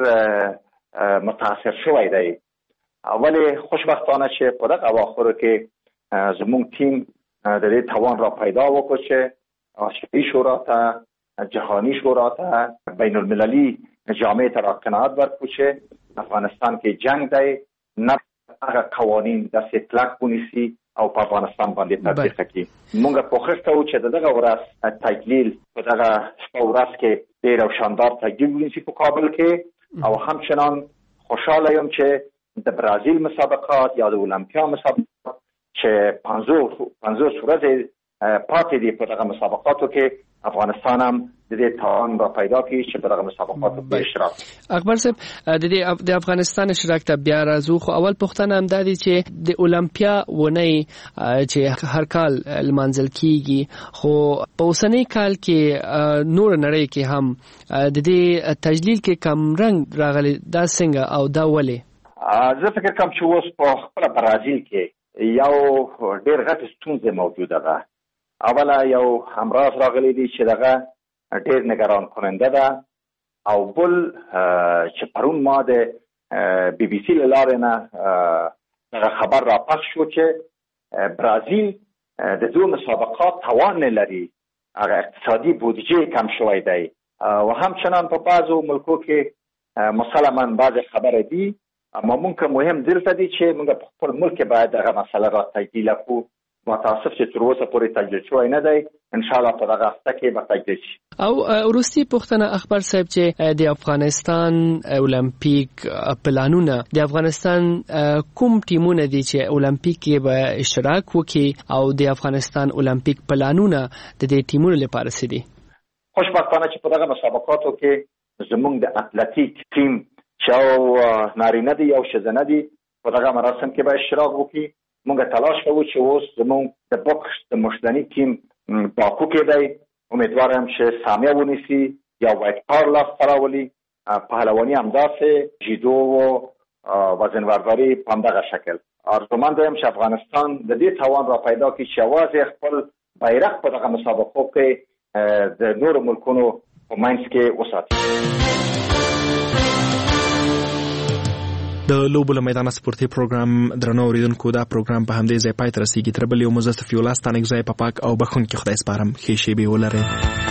ډېر متاثر شوی دی. ولی خوشبختانه چې په دغه اواخرو کې زموږ ټیم د دې توان را پیدا وکړ چې آسیایي شورا ته، جهاني شورا ته، بین المللي جامعه ته را قناعت ورکړو چې افغانستان کې جنگ دی، نه هغه قوانین داسې کلک ونیسي او په افغانستان باندې تطبیق کړي. موږ کوښښ کوو چې دغه ورځ تجلیل په دغه شپه ورځ کې ډېر او شاندار تجلیل ونیسي په کابل کې او همچنان خوشحاله یم چې د برازیل مسابقات یا د اولمپیا مسابقات چې پنځوس ورځې پاتې دي په دغه مسابقاتو کې افغانستان هم د دې توان را پیدا کړي چې په دغه مسابقاتو کې اشتراک. اکبر صاحب د دې د افغانستان اشتراک ته بیا راځو، خو اول پوښتنه هم دا دی چې د اولمپیا ونې چې هر کال لمانځل کیږي، خو په اوسنۍ کال کې نور نړۍ کې هم د دې تجلیل کې کم رنګ راغلی، دا څنګه او دا ولې؟ زه فکر کوم چې اوس په خپله برازیل کې یو ډېر غټ ستونزه موجوده ده. اوله یو امراض راغلی دی چې دغه ډېر نگران کننده ده او بل چې پرون ما د بی بی سی له لارې نه دغه خبر را پخش شو چې برازیل د دو مسابقات توان نه لري، هغه اقتصادي بودجه کم شوی دی و همچنان په بعضو ملکو کې مسلما بعض خبره دی، اما مونږ مهم دلته دی چې مونږ په خپل ملک باید دغه مسله را تجدید کړو متاسف چې تر اوسه پورې تجدید شوی نه دی. ان شاء الله په دغه هفته کې به تجدید شي. او وروستي پوښتنه اخبار صاحب چې د افغانستان اولمپیک پلانونه د افغانستان کوم ټیمونه دي چې اولمپیک کې به اشتراک وکړي او د افغانستان اولمپیک پلانونه د دې ټیمونو لپاره څه دي؟ خوشبختانه چې په دغه مسابقاتو کې زموږ د اتلټیک ټیم چې نارینه دي او ښځینه دي په دغه مراسم کې به اشتراک وکړي. موږ تلاش کوو چې اوس زموږ د بوکس د مشدني ټیم باکو کې دی. امیدوارم چې سامیه ونیسي یا وایټ پاور لاسته راولي. پهلواني همداسې جیدو و وزنبرداري په همدغه شکل. ارزومند یم چې افغانستان د دې توان را پیدا کړي چې یوازې خپل بیرغ په دغه مسابقو کې د نورو ملکونو په منځ کې وساتي. د لوبو له میدانه سپورتي پروګرام درنو اوریدونکو دا پروګرام په همدې ځای پای ته رسیږي. تر بل یو مزه ستاسو یو لاس تانګ ځای په پاک او بخون کې خدای سپارم. ښې شېبې ولرئ.